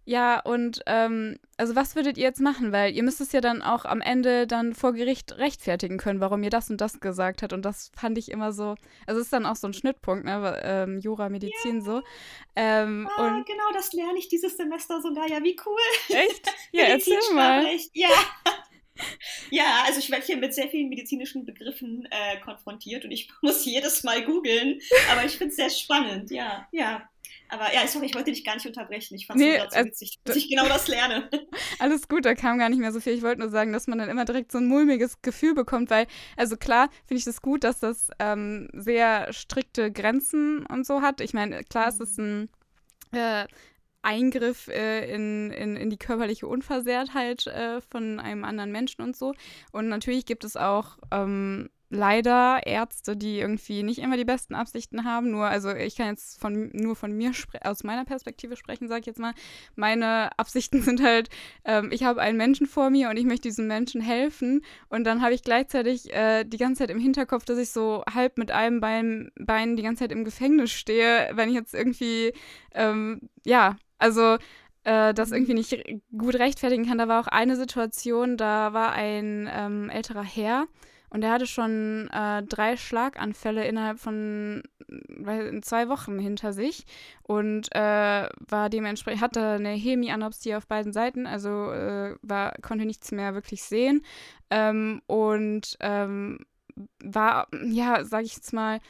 Ja, und ähm, also was würdet ihr jetzt machen? Weil ihr müsst es ja dann auch am Ende dann vor Gericht rechtfertigen können, warum ihr das und das gesagt habt. Und das fand ich immer so, also es ist dann auch so ein Schnittpunkt, ne? weil, Ähm, Jura, Medizin Ja, so. Ähm, ah, und genau, das lerne ich dieses Semester sogar. Ja, wie cool. echt? Ja, erzähl mal. Medizinstrafrecht. Ja, ja, also ich werde hier mit sehr vielen medizinischen Begriffen äh, konfrontiert und ich muss jedes Mal googeln, aber ich finde es sehr spannend, ja, ja. Aber ja, sorry, ich wollte dich gar nicht unterbrechen. Ich fand es nur Nee, gerade so äh, witzig, dass ich genau das lerne. alles gut, da kam gar nicht mehr so viel. Ich wollte nur sagen, dass man dann immer direkt so ein mulmiges Gefühl bekommt, weil, also klar, finde ich das gut, dass das ähm, sehr strikte Grenzen und so hat. Ich meine, klar, es ist ein äh, Eingriff äh, in, in, in die körperliche Unversehrtheit äh, von einem anderen Menschen und so. Und natürlich gibt es auch ähm, leider Ärzte, die irgendwie nicht immer die besten Absichten haben. Nur, also ich kann jetzt von, nur von mir aus meiner Perspektive sprechen, sage ich jetzt mal. Meine Absichten sind halt, ähm, ich habe einen Menschen vor mir und ich möchte diesem Menschen helfen. Und dann habe ich gleichzeitig äh, die ganze Zeit im Hinterkopf, dass ich so halb mit einem Bein, Bein die ganze Zeit im Gefängnis stehe, wenn ich jetzt irgendwie, ähm, ja, also äh, das irgendwie nicht gut rechtfertigen kann. Da war auch eine Situation, da war ein ähm, älterer Herr und der hatte schon äh, drei Schlaganfälle innerhalb von äh, zwei Wochen hinter sich und äh, war dementsprechend, hatte eine Hemianopsie auf beiden Seiten, also äh, war, konnte nichts mehr wirklich sehen ähm, und ähm, war, ja, sag ich jetzt mal,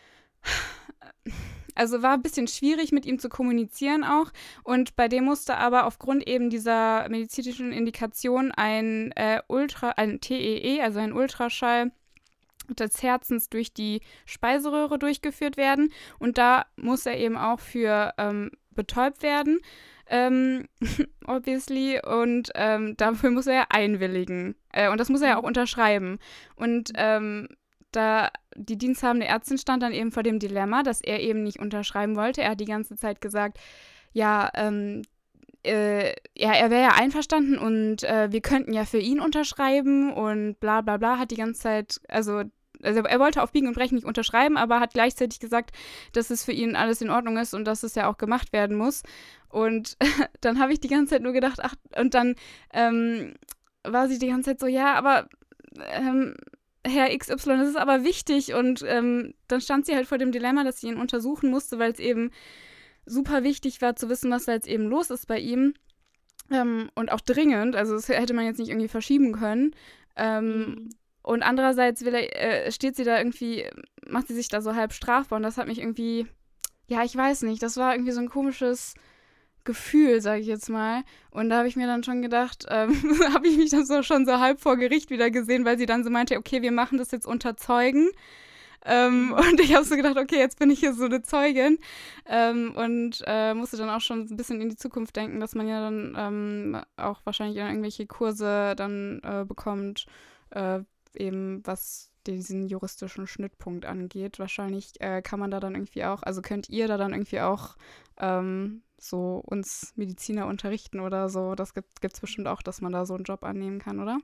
also war ein bisschen schwierig mit ihm zu kommunizieren auch. Und bei dem musste aber aufgrund eben dieser medizinischen Indikation ein äh, Ultra, ein T E E, also ein Ultraschall des Herzens durch die Speiseröhre durchgeführt werden. Und da muss er eben auch für ähm, betäubt werden. Ähm, obviously. Und ähm, dafür muss er ja einwilligen. Äh, und das muss er ja auch unterschreiben. Und ähm, da die diensthabende Ärztin stand dann eben vor dem Dilemma, dass er eben nicht unterschreiben wollte. Er hat die ganze Zeit gesagt, ja, ähm, äh, ja, er wäre ja einverstanden und äh, wir könnten ja für ihn unterschreiben und bla bla bla, hat die ganze Zeit, also, also er wollte auf Biegen und Brechen nicht unterschreiben, aber hat gleichzeitig gesagt, dass es für ihn alles in Ordnung ist und dass es ja auch gemacht werden muss. Und dann habe ich die ganze Zeit nur gedacht, ach, und dann ähm, war sie die ganze Zeit so, ja, aber ähm, Herr X Y, das ist aber wichtig. Und ähm, dann stand sie halt vor dem Dilemma, dass sie ihn untersuchen musste, weil es eben super wichtig war zu wissen, was da jetzt eben los ist bei ihm. Ähm, und auch dringend, also das hätte man jetzt nicht irgendwie verschieben können. Ähm, Mhm. und andererseits will er, äh, steht sie da irgendwie, macht sie sich da so halb strafbar und das hat mich irgendwie, ja, ich weiß nicht, das war irgendwie so ein komisches Gefühl, sage ich jetzt mal. Und da habe ich mir dann schon gedacht, ähm, habe ich mich dann so schon so halb vor Gericht wieder gesehen, weil sie dann so meinte, okay, wir machen das jetzt unter Zeugen. Ähm, Mhm. und ich habe so gedacht, okay, jetzt bin ich hier so eine Zeugin ähm, und äh, musste dann auch schon ein bisschen in die Zukunft denken, dass man ja dann ähm, auch wahrscheinlich dann irgendwelche Kurse dann äh, bekommt, äh, eben was diesen juristischen Schnittpunkt angeht. Wahrscheinlich äh, kann man da dann irgendwie auch, also könnt ihr da dann irgendwie auch ähm, so uns Mediziner unterrichten oder so. Das gibt es bestimmt auch, dass man da so einen Job annehmen kann, oder?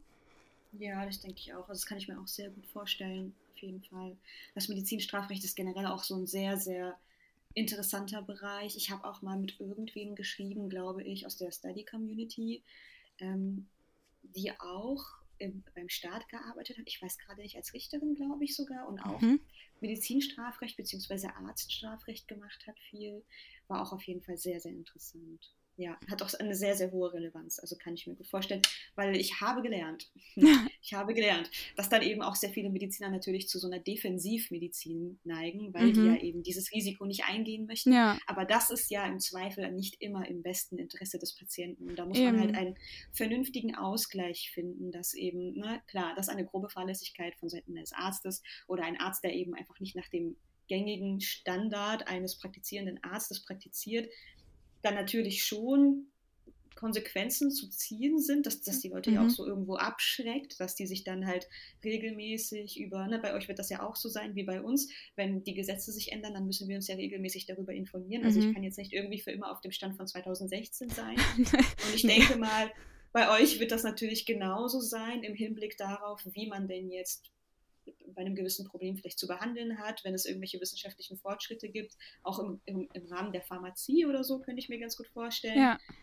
Ja, das denke ich auch. Also das kann ich mir auch sehr gut vorstellen, auf jeden Fall. Das Medizinstrafrecht ist generell auch so ein sehr, sehr interessanter Bereich. Ich habe auch mal mit irgendwem geschrieben, glaube ich, aus der Study Community, ähm, die auch im, beim Staat gearbeitet hat. Ich weiß gerade nicht, als Richterin, glaube ich sogar, und auch Mhm. Medizinstrafrecht bzw. Arztstrafrecht gemacht hat viel. War auch auf jeden Fall sehr, sehr interessant. Ja, hat auch eine sehr, sehr hohe Relevanz. Also kann ich mir gut vorstellen, weil ich habe gelernt, ich habe gelernt, dass dann eben auch sehr viele Mediziner natürlich zu so einer Defensivmedizin neigen, weil die ja Mhm. eben dieses Risiko nicht eingehen möchten. Ja, Aber das ist ja im Zweifel nicht immer im besten Interesse des Patienten. Und da muss man halt eben. einen vernünftigen Ausgleich finden, dass eben, ne, klar, dass eine grobe Fahrlässigkeit von Seiten des Arztes oder ein Arzt, der eben einfach nicht nach dem gängigen Standard eines praktizierenden Arztes praktiziert, dann natürlich schon Konsequenzen zu ziehen sind, dass, dass die Leute ja auch Mhm. so irgendwo abschreckt, dass die sich dann halt regelmäßig über, ne, bei euch wird das ja auch so sein wie bei uns, wenn die Gesetze sich ändern, dann müssen wir uns ja regelmäßig darüber informieren. Also ich Mhm. kann jetzt nicht irgendwie für immer auf dem Stand von zweitausendsechzehn sein. Und ich Nee. denke mal, bei euch wird das natürlich genauso sein im Hinblick darauf, wie man denn jetzt bei einem gewissen Problem vielleicht zu behandeln hat, wenn es irgendwelche wissenschaftlichen Fortschritte gibt, auch im, im, im Rahmen der Pharmazie oder so, könnte ich mir ganz gut vorstellen. Ja.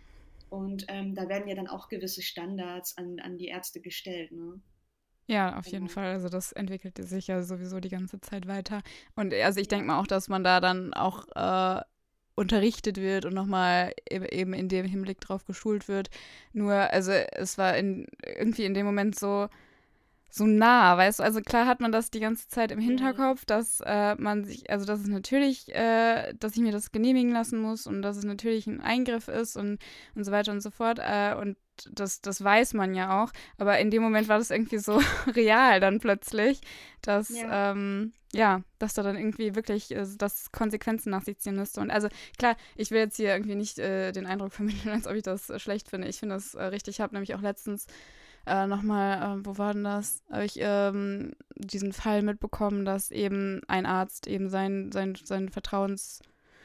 Und ähm, da werden ja dann auch gewisse Standards an, an die Ärzte gestellt. Ne? Ja, auf jeden Genau. Fall. Also das entwickelte sich ja sowieso die ganze Zeit weiter. Und also ich denke mal auch, dass man da dann auch äh, unterrichtet wird und nochmal eben in dem Hinblick drauf geschult wird. Nur, also es war in, irgendwie in dem Moment so, so nah, weißt du? Also klar hat man das die ganze Zeit im Ja. Hinterkopf, dass äh, man sich, also dass es natürlich, äh, dass ich mir das genehmigen lassen muss und dass es natürlich ein Eingriff ist und, und so weiter und so fort. Äh, und das, das weiß man ja auch. Aber in dem Moment war das irgendwie so real dann plötzlich, dass, Ja. ähm, ja, dass da dann irgendwie wirklich äh, das Konsequenzen nach sich ziehen müsste. Und also klar, ich will jetzt hier irgendwie nicht äh, den Eindruck vermitteln, als ob ich das äh, schlecht finde. Ich finde das äh, richtig. Ich habe nämlich auch letztens äh, nochmal, äh, wo war denn das? Habe ich ähm, diesen Fall mitbekommen, dass eben ein Arzt eben seinen sein, sein Vertrauensvorschuss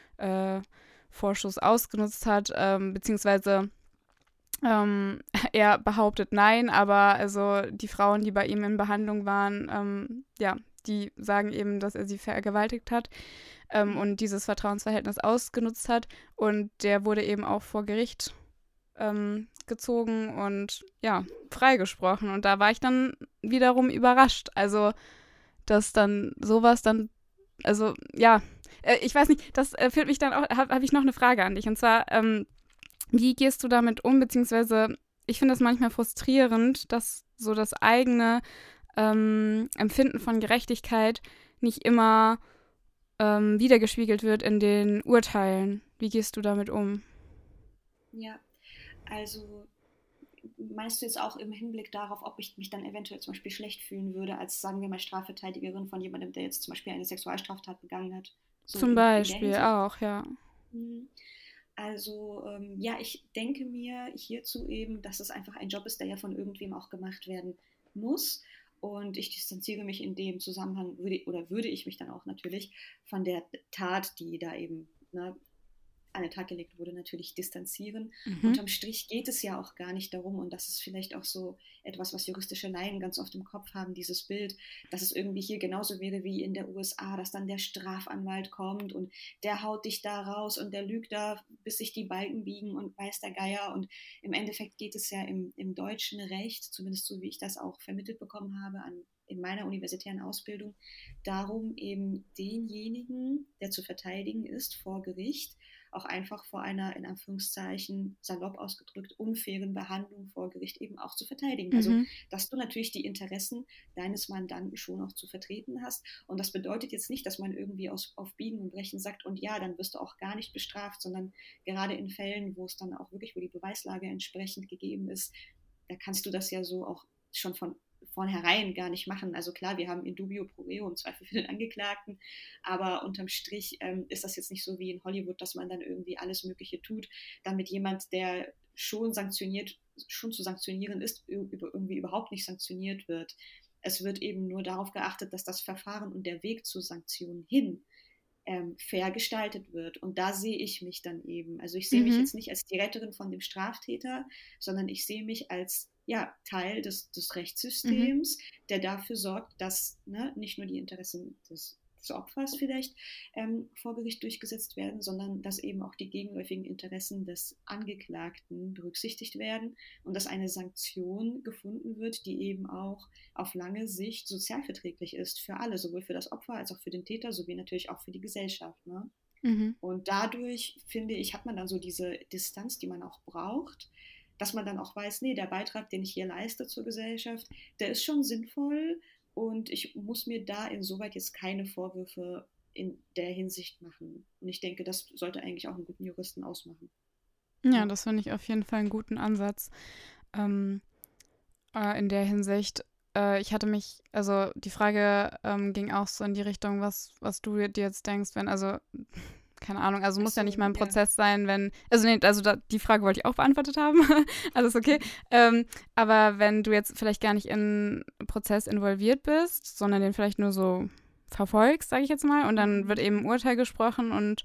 äh, ausgenutzt hat, ähm, beziehungsweise ähm, er behauptet nein, aber also die Frauen, die bei ihm in Behandlung waren, ähm, ja, die sagen eben, dass er sie vergewaltigt hat ähm, Mhm. und dieses Vertrauensverhältnis ausgenutzt hat. Und der wurde eben auch vor Gericht ähm, gezogen und ja, freigesprochen. Und da war ich dann wiederum überrascht. Also, dass dann sowas dann, also ja, äh, ich weiß nicht, das äh, führt mich dann auch, habe hab ich noch eine Frage an dich. Und zwar, ähm, wie gehst du damit um, beziehungsweise ich finde es manchmal frustrierend, dass so das eigene ähm, Empfinden von Gerechtigkeit nicht immer ähm, wiedergespiegelt wird in den Urteilen. Wie gehst du damit um? Ja, also meinst du jetzt auch im Hinblick darauf, ob ich mich dann eventuell zum Beispiel schlecht fühlen würde, als sagen wir mal Strafverteidigerin von jemandem, der jetzt zum Beispiel eine Sexualstraftat begangen hat? So Zum in, in der Beispiel Hinsicht? auch, ja. Mhm. Also ähm, ja, ich denke mir hierzu eben, dass es einfach ein Job ist, der ja von irgendwem auch gemacht werden muss. Und ich distanziere mich in dem Zusammenhang, würde, oder würde ich mich dann auch natürlich von der Tat, die da eben ne, an den Tag gelegt wurde, natürlich distanzieren. Mhm. Unterm Strich geht es ja auch gar nicht darum, und das ist vielleicht auch so etwas, was juristische Laien ganz oft im Kopf haben, dieses Bild, dass es irgendwie hier genauso wäre wie in der U S A, dass dann der Strafanwalt kommt und der haut dich da raus und der lügt da, bis sich die Balken biegen und weiß der Geier. Und im Endeffekt geht es ja im, im deutschen Recht, zumindest so wie ich das auch vermittelt bekommen habe an in meiner universitären Ausbildung, darum eben denjenigen, der zu verteidigen ist vor Gericht, auch einfach vor einer, in Anführungszeichen, salopp ausgedrückt, unfairen Behandlung vor Gericht eben auch zu verteidigen. Also, Mhm. dass du natürlich die Interessen deines Mandanten schon auch zu vertreten hast. Und das bedeutet jetzt nicht, dass man irgendwie aus, auf Biegen und Brechen sagt, und ja, dann wirst du auch gar nicht bestraft, sondern gerade in Fällen, wo es dann auch wirklich, wo die Beweislage entsprechend gegeben ist, da kannst du das ja so auch schon von vornherein gar nicht machen. Also klar, wir haben in dubio pro reo im Zweifel für den Angeklagten, aber unterm Strich ähm, ist das jetzt nicht so wie in Hollywood, dass man dann irgendwie alles Mögliche tut, damit jemand, der schon sanktioniert, schon zu sanktionieren ist, irgendwie überhaupt nicht sanktioniert wird. Es wird eben nur darauf geachtet, dass das Verfahren und der Weg zur Sanktion hin ähm, fair gestaltet wird. Und da sehe ich mich dann eben. Also ich sehe mich Mhm. jetzt nicht als die Retterin von dem Straftäter, sondern ich sehe mich als ja, Teil des, des Mhm. Rechtssystems, der dafür sorgt, dass ne, nicht nur die Interessen des, des Opfers vielleicht ähm, vor Gericht durchgesetzt werden, sondern dass eben auch die gegenläufigen Interessen des Angeklagten berücksichtigt werden und dass eine Sanktion gefunden wird, die eben auch auf lange Sicht sozialverträglich ist für alle, sowohl für das Opfer als auch für den Täter, sowie natürlich auch für die Gesellschaft. Ne? Mhm. Und dadurch, finde ich, hat man dann so diese Distanz, die man auch braucht, dass man dann auch weiß, nee, der Beitrag, den ich hier leiste zur Gesellschaft, der ist schon sinnvoll und ich muss mir da insoweit jetzt keine Vorwürfe in der Hinsicht machen. Und ich denke, das sollte eigentlich auch einen guten Juristen ausmachen. Ja, Ja. das finde ich auf jeden Fall einen guten Ansatz. Ähm, äh, in der Hinsicht, äh, ich hatte mich, also die Frage ähm, ging auch so in die Richtung, was, was du dir jetzt denkst, wenn, also, keine Ahnung, also Ach muss ja nicht mal so, ein ja. Prozess sein, wenn, also nee, also da, die Frage wollte ich auch beantwortet haben, alles okay. Ähm, aber wenn du jetzt vielleicht gar nicht in einen Prozess involviert bist, sondern den vielleicht nur so verfolgst, sage ich jetzt mal, und dann wird eben ein Mhm. Urteil gesprochen und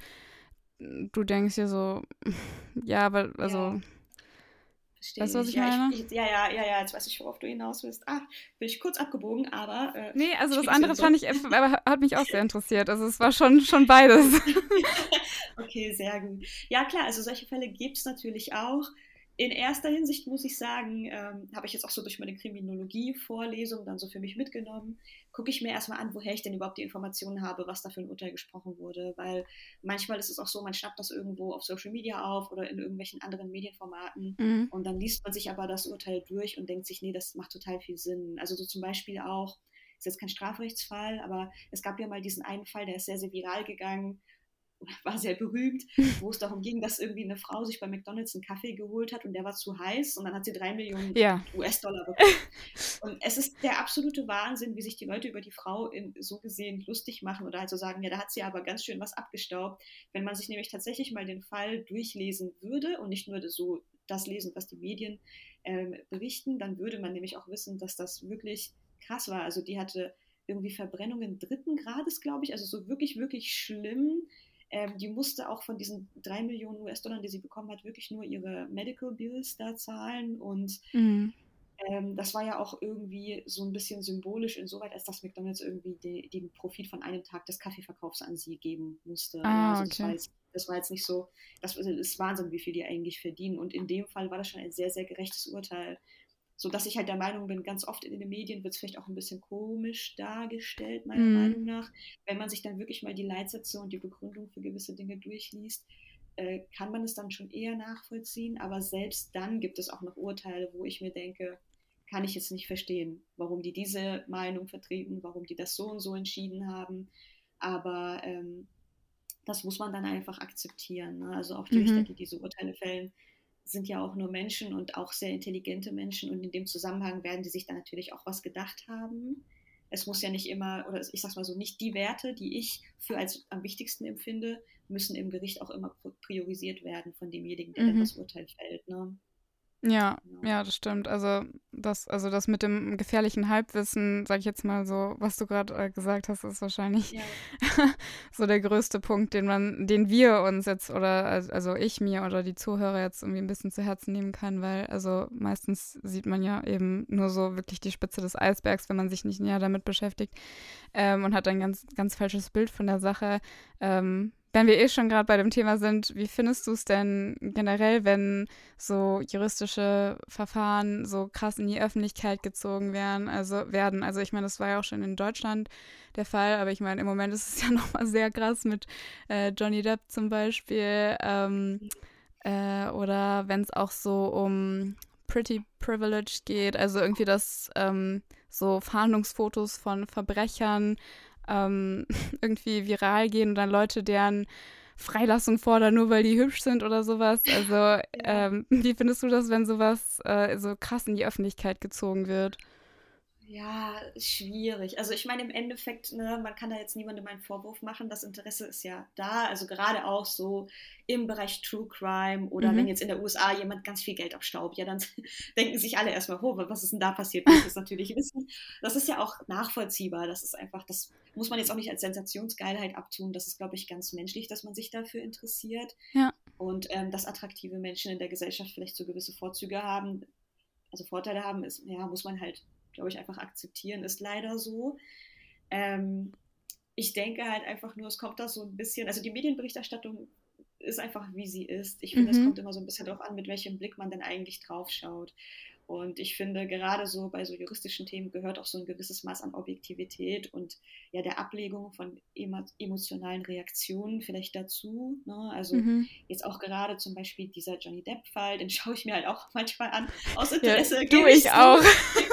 du denkst dir so, ja, aber, also, Ja, weißt du, verstehe was ich. ich Ja, ich, meine? ich, ja, ja, ja, ja, jetzt weiß ich, worauf du hinaus willst. Ah, bin ich kurz abgebogen, aber äh, Nee, also das Spieß andere wieder fand zurück. ich, aber hat mich auch sehr interessiert. Also es war schon, schon beides. Okay, sehr gut. Ja, klar, also solche Fälle gibt es natürlich auch. in erster Hinsicht muss ich sagen, ähm, habe ich jetzt auch so durch meine Kriminologie-Vorlesung dann so für mich mitgenommen, gucke ich mir erstmal an, woher ich denn überhaupt die Informationen habe, was da für ein Urteil gesprochen wurde, weil manchmal ist es auch so, man schnappt das irgendwo auf Social Media auf oder in irgendwelchen anderen Medienformaten Mhm. und dann liest man sich aber das Urteil durch und denkt sich, nee, das macht total viel Sinn. Also so zum Beispiel auch, ist jetzt kein Strafrechtsfall, aber es gab ja mal diesen einen Fall, der ist sehr, sehr viral gegangen, war sehr berühmt, wo es darum ging, dass irgendwie eine Frau sich bei McDonald's einen Kaffee geholt hat und der war zu heiß und dann hat sie drei Millionen Ja. U S-Dollar bekommen. Und es ist der absolute Wahnsinn, wie sich die Leute über die Frau in, so gesehen lustig machen oder halt so sagen, ja, da hat sie aber ganz schön was abgestaubt. Wenn man sich nämlich tatsächlich mal den Fall durchlesen würde und nicht nur so das lesen, was die Medien ähm, berichten, dann würde man nämlich auch wissen, dass das wirklich krass war. Also die hatte irgendwie Verbrennungen dritten Grades, glaube ich, also so wirklich, wirklich schlimm. Ähm, die musste auch von diesen drei Millionen U S-Dollar, die sie bekommen hat, wirklich nur ihre Medical Bills da zahlen. Und Mhm. ähm, das war ja auch irgendwie so ein bisschen symbolisch insoweit, als dass McDonald's irgendwie de, den Profit von einem Tag des Kaffeeverkaufs an sie geben musste. Ah, ja, also das okay. war jetzt, das war jetzt nicht so, das ist Wahnsinn, wie viel die eigentlich verdienen. Und in dem Fall war das schon ein sehr, sehr gerechtes Urteil. So dass ich halt der Meinung bin, ganz oft in den Medien wird es vielleicht auch ein bisschen komisch dargestellt, meiner Mhm. Meinung nach. Wenn man sich dann wirklich mal die Leitsätze und die Begründung für gewisse Dinge durchliest, äh, kann man es dann schon eher nachvollziehen. Aber selbst dann gibt es auch noch Urteile, wo ich mir denke, kann ich jetzt nicht verstehen, warum die diese Meinung vertreten, warum die das so und so entschieden haben. Aber ähm, das muss man dann einfach akzeptieren. Ne? Also auch die Mhm. Richter, die diese Urteile fällen, sind ja auch nur Menschen und auch sehr intelligente Menschen und in dem Zusammenhang werden die sich dann natürlich auch was gedacht haben. Es muss ja nicht immer, oder ich sag's mal so, nicht die Werte, die ich für als am wichtigsten empfinde, müssen im Gericht auch immer priorisiert werden von demjenigen, der Mhm. dann das Urteil fällt. Ne? Ja, Genau. ja, das stimmt. Also das, also das mit dem gefährlichen Halbwissen, sag ich jetzt mal so, was du gerade äh, gesagt hast, ist wahrscheinlich Ja. so der größte Punkt, den man, den wir uns jetzt oder also ich mir oder die Zuhörer jetzt irgendwie ein bisschen zu Herzen nehmen kann, weil also meistens sieht man ja eben nur so wirklich die Spitze des Eisbergs, wenn man sich nicht näher damit beschäftigt ähm, und hat ein ganz, ganz falsches Bild von der Sache. Ähm, Wenn wir eh schon gerade bei dem Thema sind, wie findest du es denn generell, wenn so juristische Verfahren so krass in die Öffentlichkeit gezogen werden? Also werden, also ich meine, das war ja auch schon in Deutschland der Fall, aber ich meine, im Moment ist es ja nochmal sehr krass mit äh, Johnny Depp zum Beispiel ähm, äh, oder wenn es auch so um Pretty Privilege geht, also irgendwie das ähm, so Fahndungsfotos von Verbrechern ähm, irgendwie viral gehen und dann Leute deren Freilassung fordern, nur weil die hübsch sind oder sowas. Also Ja. ähm, wie findest du das, wenn sowas äh, so krass in die Öffentlichkeit gezogen wird? Ja, schwierig. Also ich meine, im Endeffekt, ne, man kann da jetzt niemandem einen Vorwurf machen. Das Interesse ist ja da. Also gerade auch so im Bereich True Crime oder wenn Mhm. jetzt in der U S A jemand ganz viel Geld abstaubt, ja, dann denken sich alle erstmal, oh, was ist denn da passiert? Will ich das natürlich wissen. Das ist ja auch nachvollziehbar. Das ist einfach, das muss man jetzt auch nicht als Sensationsgeilheit abtun. Das ist, glaube ich, ganz menschlich, dass man sich dafür interessiert. Ja. Und ähm, dass attraktive Menschen in der Gesellschaft vielleicht so gewisse Vorzüge haben, also Vorteile haben, ist, ja, muss man halt, glaube ich, einfach akzeptieren, ist leider so. Ähm, ich denke halt einfach nur, es kommt da so ein bisschen, also die Medienberichterstattung ist einfach, wie sie ist. Ich finde, es Mhm. kommt immer so ein bisschen darauf an, mit welchem Blick man denn eigentlich drauf schaut. Und ich finde, gerade so bei so juristischen Themen gehört auch so ein gewisses Maß an Objektivität und ja der Ablegung von emotionalen Reaktionen vielleicht dazu. Ne? Also Mhm. jetzt auch gerade zum Beispiel dieser Johnny Depp-Fall, den schaue ich mir halt auch manchmal an, aus Ja, Interesse. du, gebe ich ich zu. auch.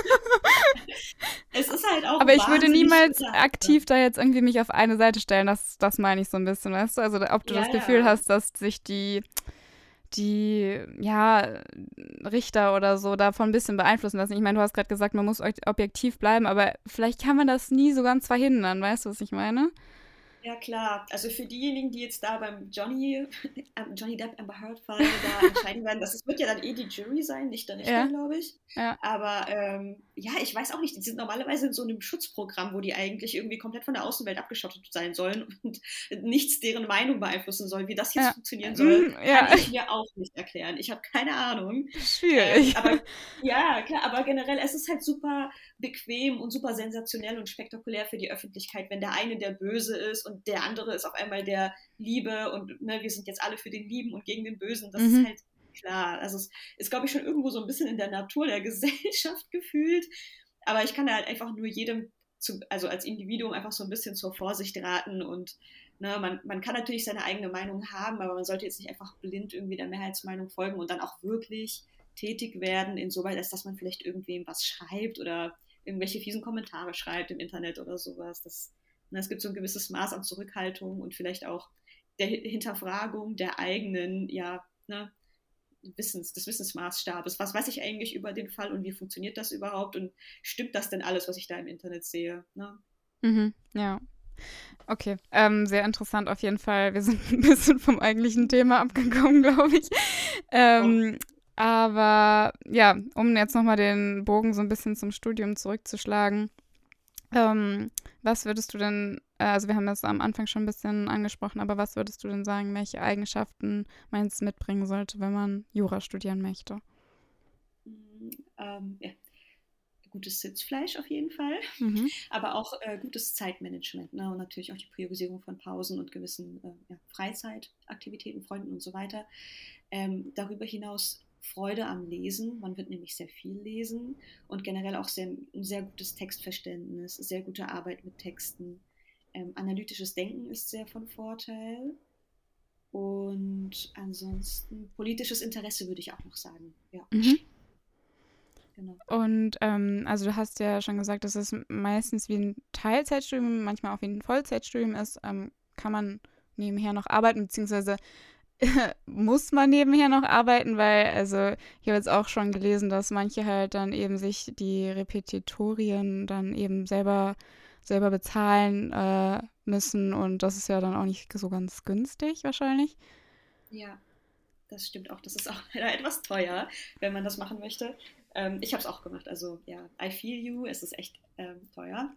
Es ist halt auch Aber ich würde wahnsinnig niemals unterhaltsam. aktiv da jetzt irgendwie mich auf eine Seite stellen. Das, das meine ich so ein bisschen, weißt du? Also ob du Ja, das Gefühl ja. hast, dass sich die, die, ja, Richter oder so davon ein bisschen beeinflussen lassen. Ich meine, du hast gerade gesagt, man muss objektiv bleiben, aber vielleicht kann man das nie so ganz verhindern, weißt du, was ich meine? Ja, klar. Also für diejenigen, die jetzt da beim Johnny, ähm, Johnny Depp Amber Heard Fall da entscheiden werden, das wird ja dann eh die Jury sein, nicht der Richter, Ja, glaube ich. ja, Aber ähm, ja, ich weiß auch nicht, die sind normalerweise in so einem Schutzprogramm, wo die eigentlich irgendwie komplett von der Außenwelt abgeschottet sein sollen und nichts deren Meinung beeinflussen soll. Wie das jetzt ja. funktionieren soll, Mm, kann ja, ich mir auch nicht erklären. Ich habe keine Ahnung. Ähm, schwierig. aber ja, klar, aber generell, es ist halt super bequem und super sensationell und spektakulär für die Öffentlichkeit, wenn der eine der Böse ist und der andere ist auf einmal der Liebe und ne, wir sind jetzt alle für den Lieben und gegen den Bösen. Das ist Mhm. halt klar. Also es ist, glaube ich, schon irgendwo so ein bisschen in der Natur der Gesellschaft gefühlt. Aber ich kann da halt einfach nur jedem, zu, also als Individuum einfach so ein bisschen zur Vorsicht raten. Und ne, man, man kann natürlich seine eigene Meinung haben, aber man sollte jetzt nicht einfach blind irgendwie der Mehrheitsmeinung folgen und dann auch wirklich tätig werden, insoweit, als dass man vielleicht irgendwem was schreibt oder irgendwelche fiesen Kommentare schreibt im Internet oder sowas. Das, ne, es gibt so ein gewisses Maß an Zurückhaltung und vielleicht auch der Hinterfragung der eigenen, ja, ne, Wissens, des Wissensmaßstabes. Was weiß ich eigentlich über den Fall und wie funktioniert das überhaupt und stimmt das denn alles, was ich da im Internet sehe? Ne? Mhm, ja. Okay, ähm, sehr interessant auf jeden Fall. Wir sind ein bisschen vom eigentlichen Thema abgekommen, glaube ich. Oh. Ähm, aber ja, um jetzt nochmal den Bogen so ein bisschen zum Studium zurückzuschlagen. Ähm, was würdest du denn, äh, also wir haben das am Anfang schon ein bisschen angesprochen, aber was würdest du denn sagen, welche Eigenschaften man jetzt mitbringen sollte, wenn man Jura studieren möchte? Ähm, ja. Gutes Sitzfleisch auf jeden Fall, Mhm. aber auch äh, gutes Zeitmanagement, ne? Und natürlich auch die Priorisierung von Pausen und gewissen äh, ja, Freizeitaktivitäten, Freunden und so weiter. Ähm, darüber hinaus Freude am Lesen, man wird nämlich sehr viel lesen und generell auch sehr, ein sehr gutes Textverständnis, sehr gute Arbeit mit Texten. Ähm, analytisches Denken ist sehr von Vorteil und ansonsten politisches Interesse würde ich auch noch sagen, ja, Mhm. genau. Und ähm, also du hast ja schon gesagt, dass es meistens wie ein Teilzeitstudium, manchmal auch wie ein Vollzeitstudium ist. Ähm, kann man nebenher noch arbeiten, beziehungsweise muss man nebenher noch arbeiten, weil, also ich habe jetzt auch schon gelesen, dass manche halt dann eben sich die Repetitorien dann eben selber, selber bezahlen äh, müssen und das ist ja dann auch nicht so ganz günstig wahrscheinlich. Ja, das stimmt auch. Das ist auch leider etwas teuer, wenn man das machen möchte. Ähm, ich habe es auch gemacht. Also ja, I feel you. Es ist echt ähm, teuer.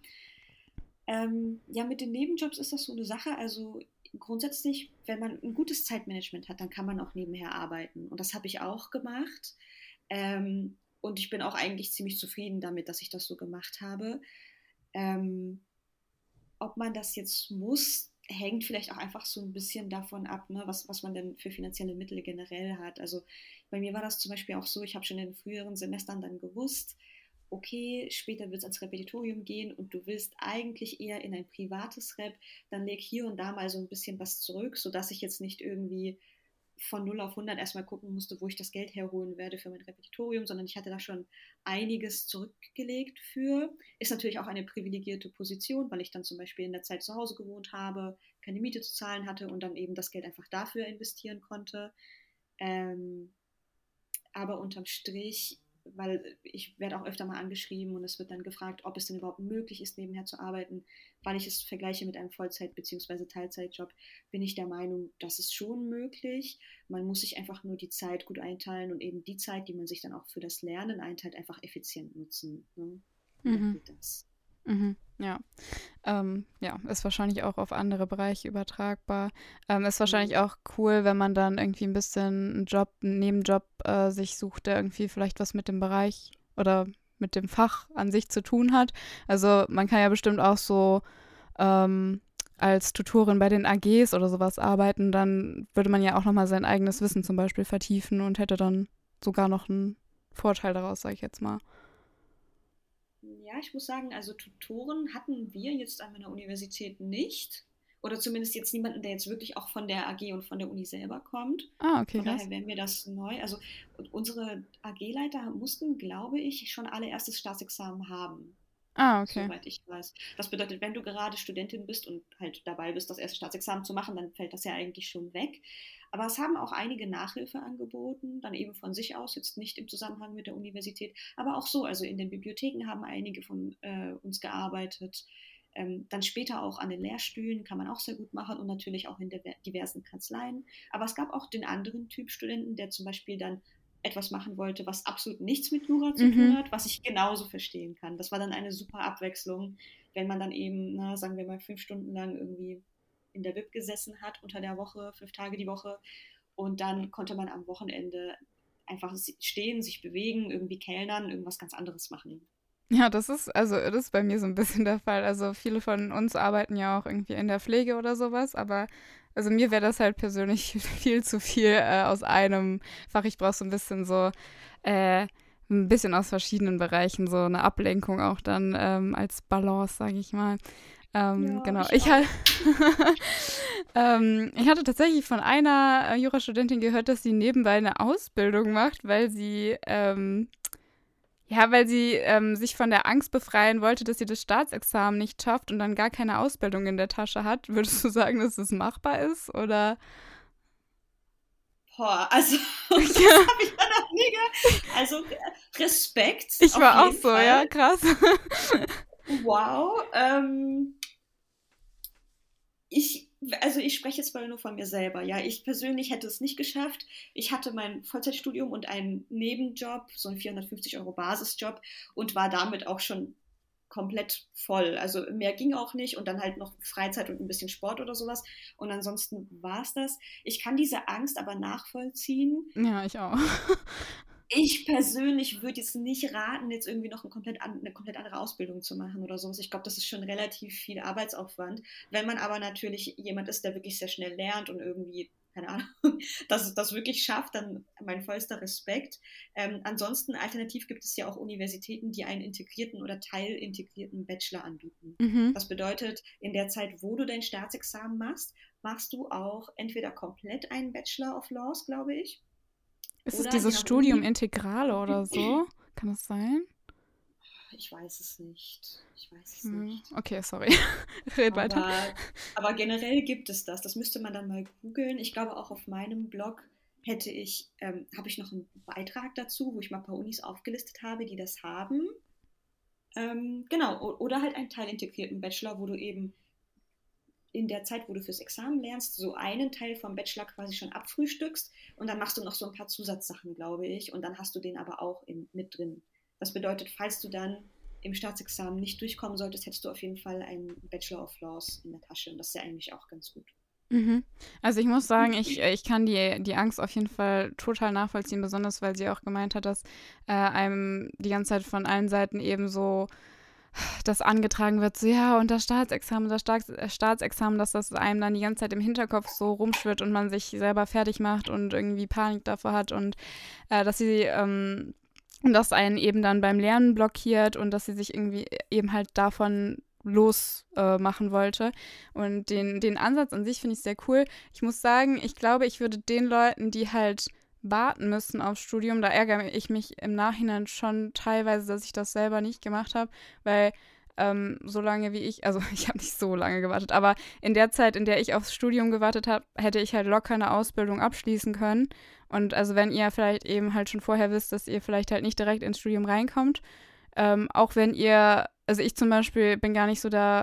Ähm, ja, mit den Nebenjobs ist das so eine Sache. Also grundsätzlich, wenn man ein gutes Zeitmanagement hat, dann kann man auch nebenher arbeiten. Und das habe ich auch gemacht. Ähm, und ich bin auch eigentlich ziemlich zufrieden damit, dass ich das so gemacht habe. Ähm, Ob man das jetzt muss, hängt vielleicht auch einfach so ein bisschen davon ab, ne, was, was man denn für finanzielle Mittel generell hat. Also bei mir war das zum Beispiel auch so, ich habe schon in den früheren Semestern dann gewusst, okay, später wird es ans Repetitorium gehen und du willst eigentlich eher in ein privates Rep, dann leg hier und da mal so ein bisschen was zurück, sodass ich jetzt nicht irgendwie von null auf hundert erstmal gucken musste, wo ich das Geld herholen werde für mein Repetitorium, sondern ich hatte da schon einiges zurückgelegt für. Ist natürlich auch eine privilegierte Position, weil ich dann zum Beispiel in der Zeit zu Hause gewohnt habe, keine Miete zu zahlen hatte und dann eben das Geld einfach dafür investieren konnte. Ähm, aber unterm Strich, weil ich werde auch öfter mal angeschrieben und es wird dann gefragt, ob es denn überhaupt möglich ist, nebenher zu arbeiten, weil ich es vergleiche mit einem Vollzeit- bzw. Teilzeitjob, bin ich der Meinung, das ist schon möglich. Man muss sich einfach nur die Zeit gut einteilen und eben die Zeit, die man sich dann auch für das Lernen einteilt, einfach effizient nutzen. Ne? Und dann Mhm. geht das. Mhm. Ja. Ähm, ja, ist wahrscheinlich auch auf andere Bereiche übertragbar. Ähm, ist wahrscheinlich Mhm. auch cool, wenn man dann irgendwie ein bisschen einen Job, einen Nebenjob äh, sich sucht, der irgendwie vielleicht was mit dem Bereich oder mit dem Fach an sich zu tun hat. Also man kann ja bestimmt auch so ähm, als Tutorin bei den A Gs oder sowas arbeiten. Dann würde man ja auch nochmal sein eigenes Wissen zum Beispiel vertiefen und hätte dann sogar noch einen Vorteil daraus, sage ich jetzt mal. Ja, ich muss sagen, also Tutoren hatten wir jetzt an meiner Universität nicht. Oder zumindest jetzt niemanden, der jetzt wirklich auch von der A G und von der Uni selber kommt. Ah, okay, Von daher krass. wäre mir das neu. Also unsere A G-Leiter mussten, glaube ich, schon alle erstes Staatsexamen haben, Ah, okay. soweit ich weiß. Das bedeutet, wenn du gerade Studentin bist und halt dabei bist, das erste Staatsexamen zu machen, dann fällt das ja eigentlich schon weg. Aber es haben auch einige Nachhilfe angeboten, dann eben von sich aus, jetzt nicht im Zusammenhang mit der Universität, aber auch so. Also in den Bibliotheken haben einige von äh, uns gearbeitet. Ähm, dann später auch an den Lehrstühlen kann man auch sehr gut machen und natürlich auch in der diversen Kanzleien. Aber es gab auch den anderen Typ Studenten, der zum Beispiel dann etwas machen wollte, was absolut nichts mit Jura zu tun Mhm. hat, was ich genauso verstehen kann. Das war dann eine super Abwechslung, wenn man dann eben, na, sagen wir mal, fünf Stunden lang irgendwie in der Bib gesessen hat unter der Woche, fünf Tage die Woche. Und dann konnte man am Wochenende einfach stehen, sich bewegen, irgendwie kellnern, irgendwas ganz anderes machen. Ja, das ist, also das ist bei mir so ein bisschen der Fall. Also viele von uns arbeiten ja auch irgendwie in der Pflege oder sowas, aber Also mir wäre das halt persönlich viel zu viel äh, aus einem Fach. Ich brauche so ein bisschen so, äh, ein bisschen aus verschiedenen Bereichen, so eine Ablenkung auch dann ähm, als Balance, sage ich mal. Ähm, Ja, genau. ich Ich, ha auch. ähm, ich hatte tatsächlich von einer äh, Jurastudentin gehört, dass sie nebenbei eine Ausbildung macht, weil sie ähm, ja, weil sie ähm, sich von der Angst befreien wollte, dass sie das Staatsexamen nicht schafft und dann gar keine Ausbildung in der Tasche hat. Würdest du sagen, dass das machbar ist? Oder? Boah, also das habe ich ja noch nie gehört. Also Respekt, Ich auf war auch jeden so, Fall. ja, krass. Wow. Ähm, ich, also ich spreche jetzt mal nur von mir selber. Ja, ich persönlich hätte es nicht geschafft. Ich hatte mein Vollzeitstudium und einen Nebenjob, so einen vierhundertfünfzig Euro Basisjob und war damit auch schon komplett voll. Also mehr ging auch nicht und dann halt noch Freizeit und ein bisschen Sport oder sowas. Und ansonsten war es das. Ich kann diese Angst aber nachvollziehen. Ja, ich auch. Ich persönlich würde jetzt nicht raten, jetzt irgendwie noch ein komplett an, eine komplett andere Ausbildung zu machen oder sowas. Ich glaube, das ist schon relativ viel Arbeitsaufwand. Wenn man aber natürlich jemand ist, der wirklich sehr schnell lernt und irgendwie, keine Ahnung, das, das wirklich schafft, dann mein vollster Respekt. Ähm, ansonsten, alternativ gibt es ja auch Universitäten, die einen integrierten oder teilintegrierten Bachelor anbieten. Mhm. Das bedeutet, in der Zeit, wo du dein Staatsexamen machst, machst du auch entweder komplett einen Bachelor of Laws, glaube ich, Ist es oder je dieses nach Studium Uni. Integrale oder so? Kann das sein? Ich weiß es nicht. Ich weiß es Hm, nicht. okay, sorry. Red weiter. Aber, aber generell gibt es das. Das müsste man dann mal googeln. Ich glaube, auch auf meinem Blog hätte ich, ähm, habe ich noch einen Beitrag dazu, wo ich mal ein paar Unis aufgelistet habe, die das haben. Ähm, genau, o- oder halt einen teilintegrierten Bachelor, wo du eben in der Zeit, wo du fürs Examen lernst, so einen Teil vom Bachelor quasi schon abfrühstückst und dann machst du noch so ein paar Zusatzsachen, glaube ich, und dann hast du den aber auch in, mit drin. Das bedeutet, falls du dann im Staatsexamen nicht durchkommen solltest, hättest du auf jeden Fall einen Bachelor of Laws in der Tasche und das ist ja eigentlich auch ganz gut. Mhm. Also ich muss sagen, ich, äh, ich kann die, die Angst auf jeden Fall total nachvollziehen, besonders weil sie auch gemeint hat, dass äh, einem die ganze Zeit von allen Seiten eben so das angetragen wird, so ja, und das Staatsexamen, das Staats äh, Staatsexamen, dass das einem dann die ganze Zeit im Hinterkopf so rumschwirrt und man sich selber fertig macht und irgendwie Panik davor hat und äh, dass sie ähm, und das einen eben dann beim Lernen blockiert und dass sie sich irgendwie eben halt davon los äh, machen wollte. Und den, den Ansatz an sich finde ich sehr cool. Ich muss sagen, ich glaube, ich würde den Leuten, die halt warten müssen aufs Studium, da ärgere ich mich im Nachhinein schon teilweise, dass ich das selber nicht gemacht habe, weil ähm, so lange wie ich, also ich habe nicht so lange gewartet, aber in der Zeit, in der ich aufs Studium gewartet habe, hätte ich halt locker eine Ausbildung abschließen können. Und also wenn ihr vielleicht eben halt schon vorher wisst, dass ihr vielleicht halt nicht direkt ins Studium reinkommt, ähm, auch wenn ihr, also ich zum Beispiel bin gar nicht so der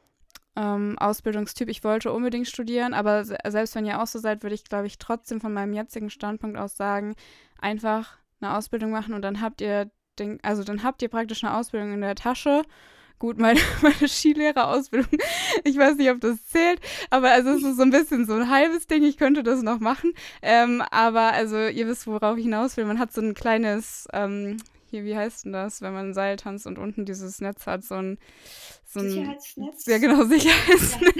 ähm, Ausbildungstyp, ich wollte unbedingt studieren, aber se selbst wenn ihr auch so seid, würde ich, glaube ich, trotzdem von meinem jetzigen Standpunkt aus sagen, einfach eine Ausbildung machen und dann habt ihr den, also dann habt ihr praktisch eine Ausbildung in der Tasche. Gut, meine, meine Skilehrerausbildung, ich weiß nicht, ob das zählt, aber also es ist so ein bisschen so ein halbes Ding, ich könnte das noch machen. Ähm, aber also ihr wisst, worauf ich hinaus will. Man hat so ein kleines, ähm, hier, wie heißt denn das, wenn man Seil tanzt und unten dieses Netz hat, so ein, so ein, ja Sicherheitsnetz? genau, Ja. Sicherheitsnetz.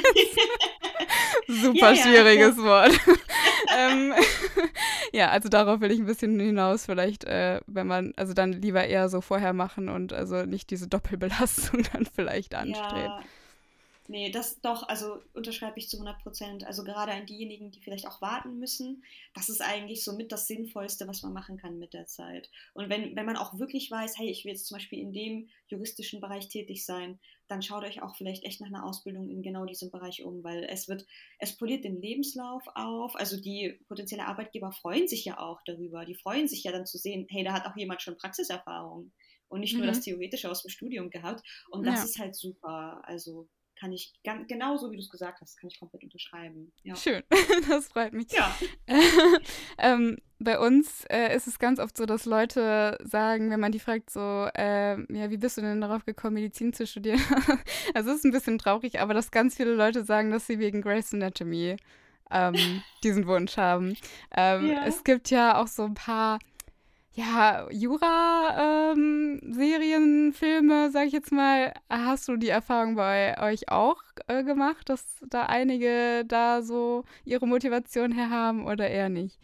Ja, Super ja, schwieriges ja. Wort. ähm, ja, also darauf will ich ein bisschen hinaus. Vielleicht, äh, wenn man, also dann lieber eher so vorher machen und also nicht diese Doppelbelastung dann vielleicht anstrebt. Ja, nee, das doch, also unterschreibe ich zu hundert Prozent. Also gerade an diejenigen, die vielleicht auch warten müssen, das ist eigentlich somit das Sinnvollste, was man machen kann mit der Zeit. Und wenn, wenn man auch wirklich weiß, hey, ich will jetzt zum Beispiel in dem juristischen Bereich tätig sein, dann schaut euch auch vielleicht echt nach einer Ausbildung in genau diesem Bereich um, weil es wird, es poliert den Lebenslauf auf. Also die potenziellen Arbeitgeber freuen sich ja auch darüber. Die freuen sich ja dann zu sehen, hey, da hat auch jemand schon Praxiserfahrung und nicht nur das Mhm. Theoretische aus dem Studium gehabt. Und das Ja, ist halt super. Also kann ich, gan- genauso wie du es gesagt hast, kann ich komplett unterschreiben. Ja. schön. Das freut mich. Ja. ähm, bei uns äh, ist es ganz oft so, dass Leute sagen, wenn man die fragt, so, ähm, ja, wie bist du denn darauf gekommen, Medizin zu studieren? Also es ist ein bisschen traurig, aber dass ganz viele Leute sagen, dass sie wegen Grey's Anatomy ähm, diesen Wunsch haben. Ähm, Ja. es gibt ja auch so ein paar, Ja, Jura-Serien, Filme, sag ich jetzt mal, hast du die Erfahrung bei euch auch äh, gemacht, dass da einige da so ihre Motivation her haben oder eher nicht?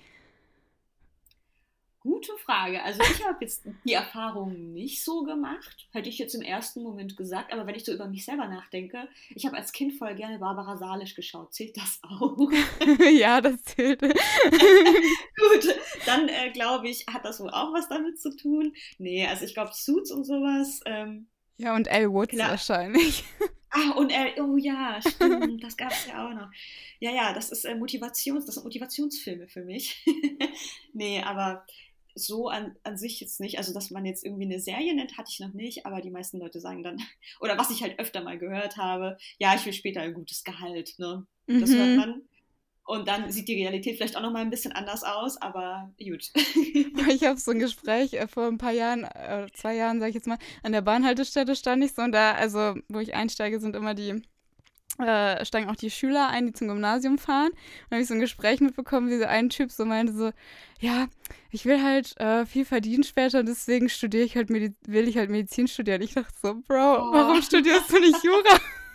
Gute Frage. Also ich habe jetzt die Erfahrung nicht so gemacht, hätte ich jetzt im ersten Moment gesagt, aber wenn ich so über mich selber nachdenke, ich habe als Kind voll gerne Barbara Salisch geschaut. Zählt das auch? Ja, das zählt. Gut, dann äh, glaube ich, hat das wohl auch was damit zu tun. Nee, also ich glaube Suits und sowas, ähm, Ja, und Elle Woods klar. wahrscheinlich. Ah, und er, oh ja, stimmt, das gab es ja auch noch. Ja, ja, das ist äh, Motivations, das sind Motivationsfilme für mich. Nee, aber so an, an sich jetzt nicht. Also, dass man jetzt irgendwie eine Serie nennt, hatte ich noch nicht, aber die meisten Leute sagen dann, oder was ich halt öfter mal gehört habe, ja, ich will später ein gutes Gehalt, ne? Das hört Mhm. man. Und dann sieht die Realität vielleicht auch noch mal ein bisschen anders aus, aber gut. Ich habe so ein Gespräch äh, vor ein paar Jahren, äh, zwei Jahren, sag ich jetzt mal, an der Bahnhaltestelle stand ich so und da, also wo ich einsteige, sind immer die äh, steigen auch die Schüler ein, die zum Gymnasium fahren. Und da habe ich so ein Gespräch mitbekommen, wie so ein Typ so meinte so, ja, ich will halt äh, viel verdienen später und deswegen studiere ich halt Medi will ich halt Medizin studieren. Ich dachte so, Bro, warum Oh. studierst du nicht Jura?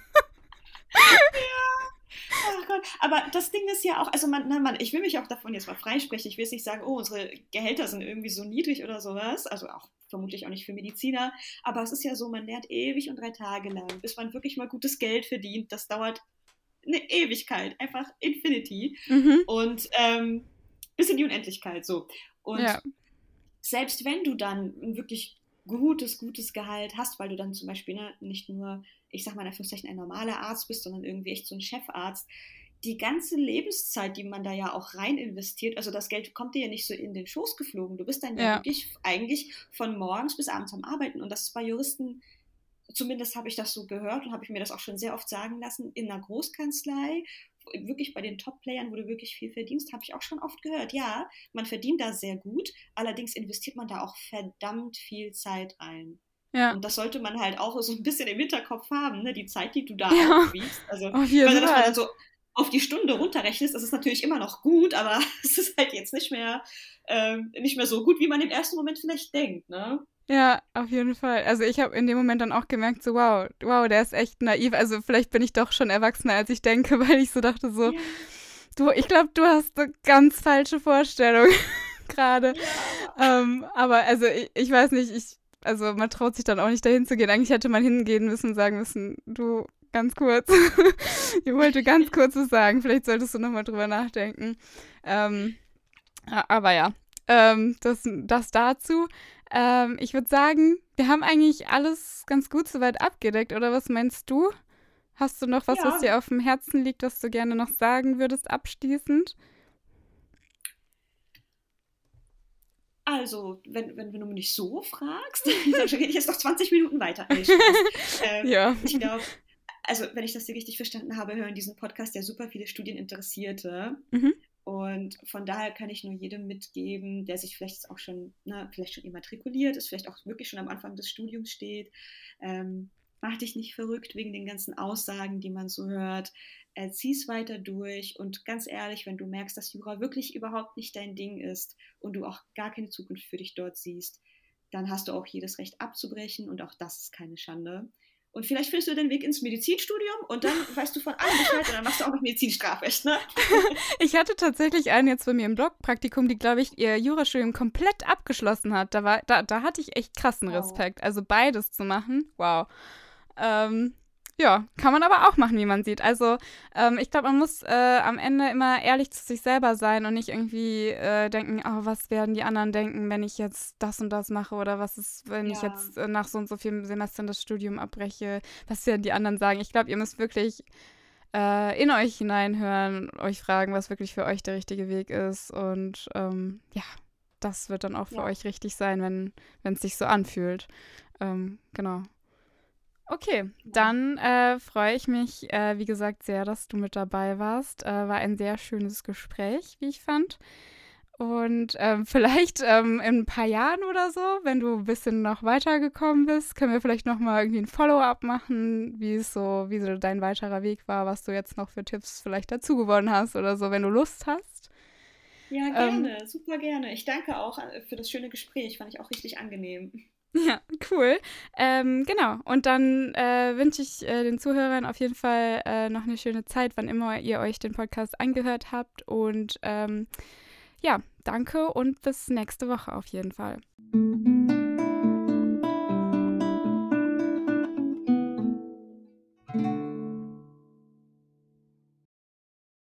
Ach Gott, aber das Ding ist ja auch, also man, na, man, ich will mich auch davon jetzt mal freisprechen. Ich will jetzt nicht sagen, oh, unsere Gehälter sind irgendwie so niedrig oder sowas. Also auch vermutlich auch nicht für Mediziner. Aber es ist ja so, man lernt ewig und drei Tage lang, bis man wirklich mal gutes Geld verdient. Das dauert eine Ewigkeit, einfach Infinity. Mhm, Und ähm, bis in die Unendlichkeit so. ja, Und selbst wenn du dann ein wirklich gutes, gutes Gehalt hast, weil du dann zum Beispiel ne, nicht nur, ich sag mal in Anführungszeichen, ein normaler Arzt bist, sondern irgendwie echt so ein Chefarzt, die ganze Lebenszeit, die man da ja auch rein investiert, also das Geld kommt dir ja nicht so in den Schoß geflogen. Du bist dann ja ja, wirklich eigentlich von morgens bis abends am Arbeiten und das ist bei Juristen, zumindest habe ich das so gehört und habe ich mir das auch schon sehr oft sagen lassen, in einer Großkanzlei, wirklich bei den Top-Playern, wo du wirklich viel verdienst, habe ich auch schon oft gehört. Ja, man verdient da sehr gut, allerdings investiert man da auch verdammt viel Zeit rein. ja, Und das sollte man halt auch so ein bisschen im Hinterkopf haben, ne? Die Zeit, die du da ja, aufwiegst. Also, auf ich jeden meine, dass man dann Fall. so auf die Stunde runterrechnest, das ist natürlich immer noch gut, aber es ist halt jetzt nicht mehr, ähm, nicht mehr so gut, wie man im ersten Moment vielleicht denkt, ne? Ja, auf jeden Fall. Also ich habe in dem Moment dann auch gemerkt, so wow, wow, der ist echt naiv. Also vielleicht bin ich doch schon erwachsener, als ich denke, weil ich so dachte so, Ja, du, ich glaube, du hast eine ganz falsche Vorstellung gerade. ja. Ähm, aber also ich, ich weiß nicht, ich, also man traut sich dann auch nicht dahin zu gehen. Eigentlich hätte man hingehen müssen und sagen müssen, du, ganz kurz. Ich wollte ganz kurz was sagen. Vielleicht solltest du nochmal drüber nachdenken. Ähm, a- aber ja, ähm, das, das dazu. Ähm, ich würde sagen, wir haben eigentlich alles ganz gut soweit abgedeckt, oder was meinst du? Hast du noch was, was Ja, dir auf dem Herzen liegt, was du gerne noch sagen würdest, abschließend? also, wenn, wenn, wenn du mich so fragst, dann rede ich jetzt noch zwanzig Minuten weiter. Nee, Spaß. Ähm, Ja. ich glaube, also, wenn ich das hier richtig verstanden habe, hören diesen Podcast ja super viele Studieninteressierte. Mhm. Und von daher kann ich nur jedem mitgeben, der sich vielleicht auch schon, ne, vielleicht schon immatrikuliert ist, vielleicht auch wirklich schon am Anfang des Studiums steht. Ähm, Mach dich nicht verrückt wegen den ganzen Aussagen, die man so hört. Äh, Zieh es weiter durch und ganz ehrlich, wenn du merkst, dass Jura wirklich überhaupt nicht dein Ding ist und du auch gar keine Zukunft für dich dort siehst, dann hast du auch jedes Recht abzubrechen und auch das ist keine Schande. Und vielleicht findest du den Weg ins Medizinstudium und dann weißt du von allem Bescheid und dann machst du auch noch Medizinstrafrecht, ne? Ich hatte tatsächlich einen jetzt bei mir im Blog-Praktikum, die, glaube ich, ihr Jurastudium komplett abgeschlossen hat. Da, war, da, da hatte ich echt krassen Oh. Respekt. Also beides zu machen, wow. Ähm, ja, kann man aber auch machen, wie man sieht. Also ähm, ich glaube, man muss äh, am Ende immer ehrlich zu sich selber sein und nicht irgendwie äh, denken, oh, was werden die anderen denken, wenn ich jetzt das und das mache oder was ist, wenn ich Ja, jetzt äh, nach so und so vielen Semestern das Studium abbreche, was werden die anderen sagen. Ich glaube, ihr müsst wirklich äh, in euch hineinhören, euch fragen, was wirklich für euch der richtige Weg ist und ähm, ja, das wird dann auch für ja. euch richtig sein, wenn wenn es sich so anfühlt. Ähm, genau. Okay, Ja. dann äh, freue ich mich, äh, wie gesagt, sehr, dass du mit dabei warst. Äh, war ein sehr schönes Gespräch, wie ich fand. Und ähm, vielleicht ähm, in ein paar Jahren oder so, wenn du ein bisschen noch weitergekommen bist, können wir vielleicht noch mal irgendwie ein Follow-up machen, wie es so, wie so dein weiterer Weg war, was du jetzt noch für Tipps vielleicht dazu gewonnen hast oder so, wenn du Lust hast. Ja, Ähm, gerne, super gerne. Ich danke auch äh, für das schöne Gespräch, fand ich auch richtig angenehm. ja, cool. Ähm, genau. Und dann äh, wünsche ich äh, den Zuhörern auf jeden Fall äh, noch eine schöne Zeit, wann immer ihr euch den Podcast angehört habt. Und ähm, ja, danke und bis nächste Woche auf jeden Fall.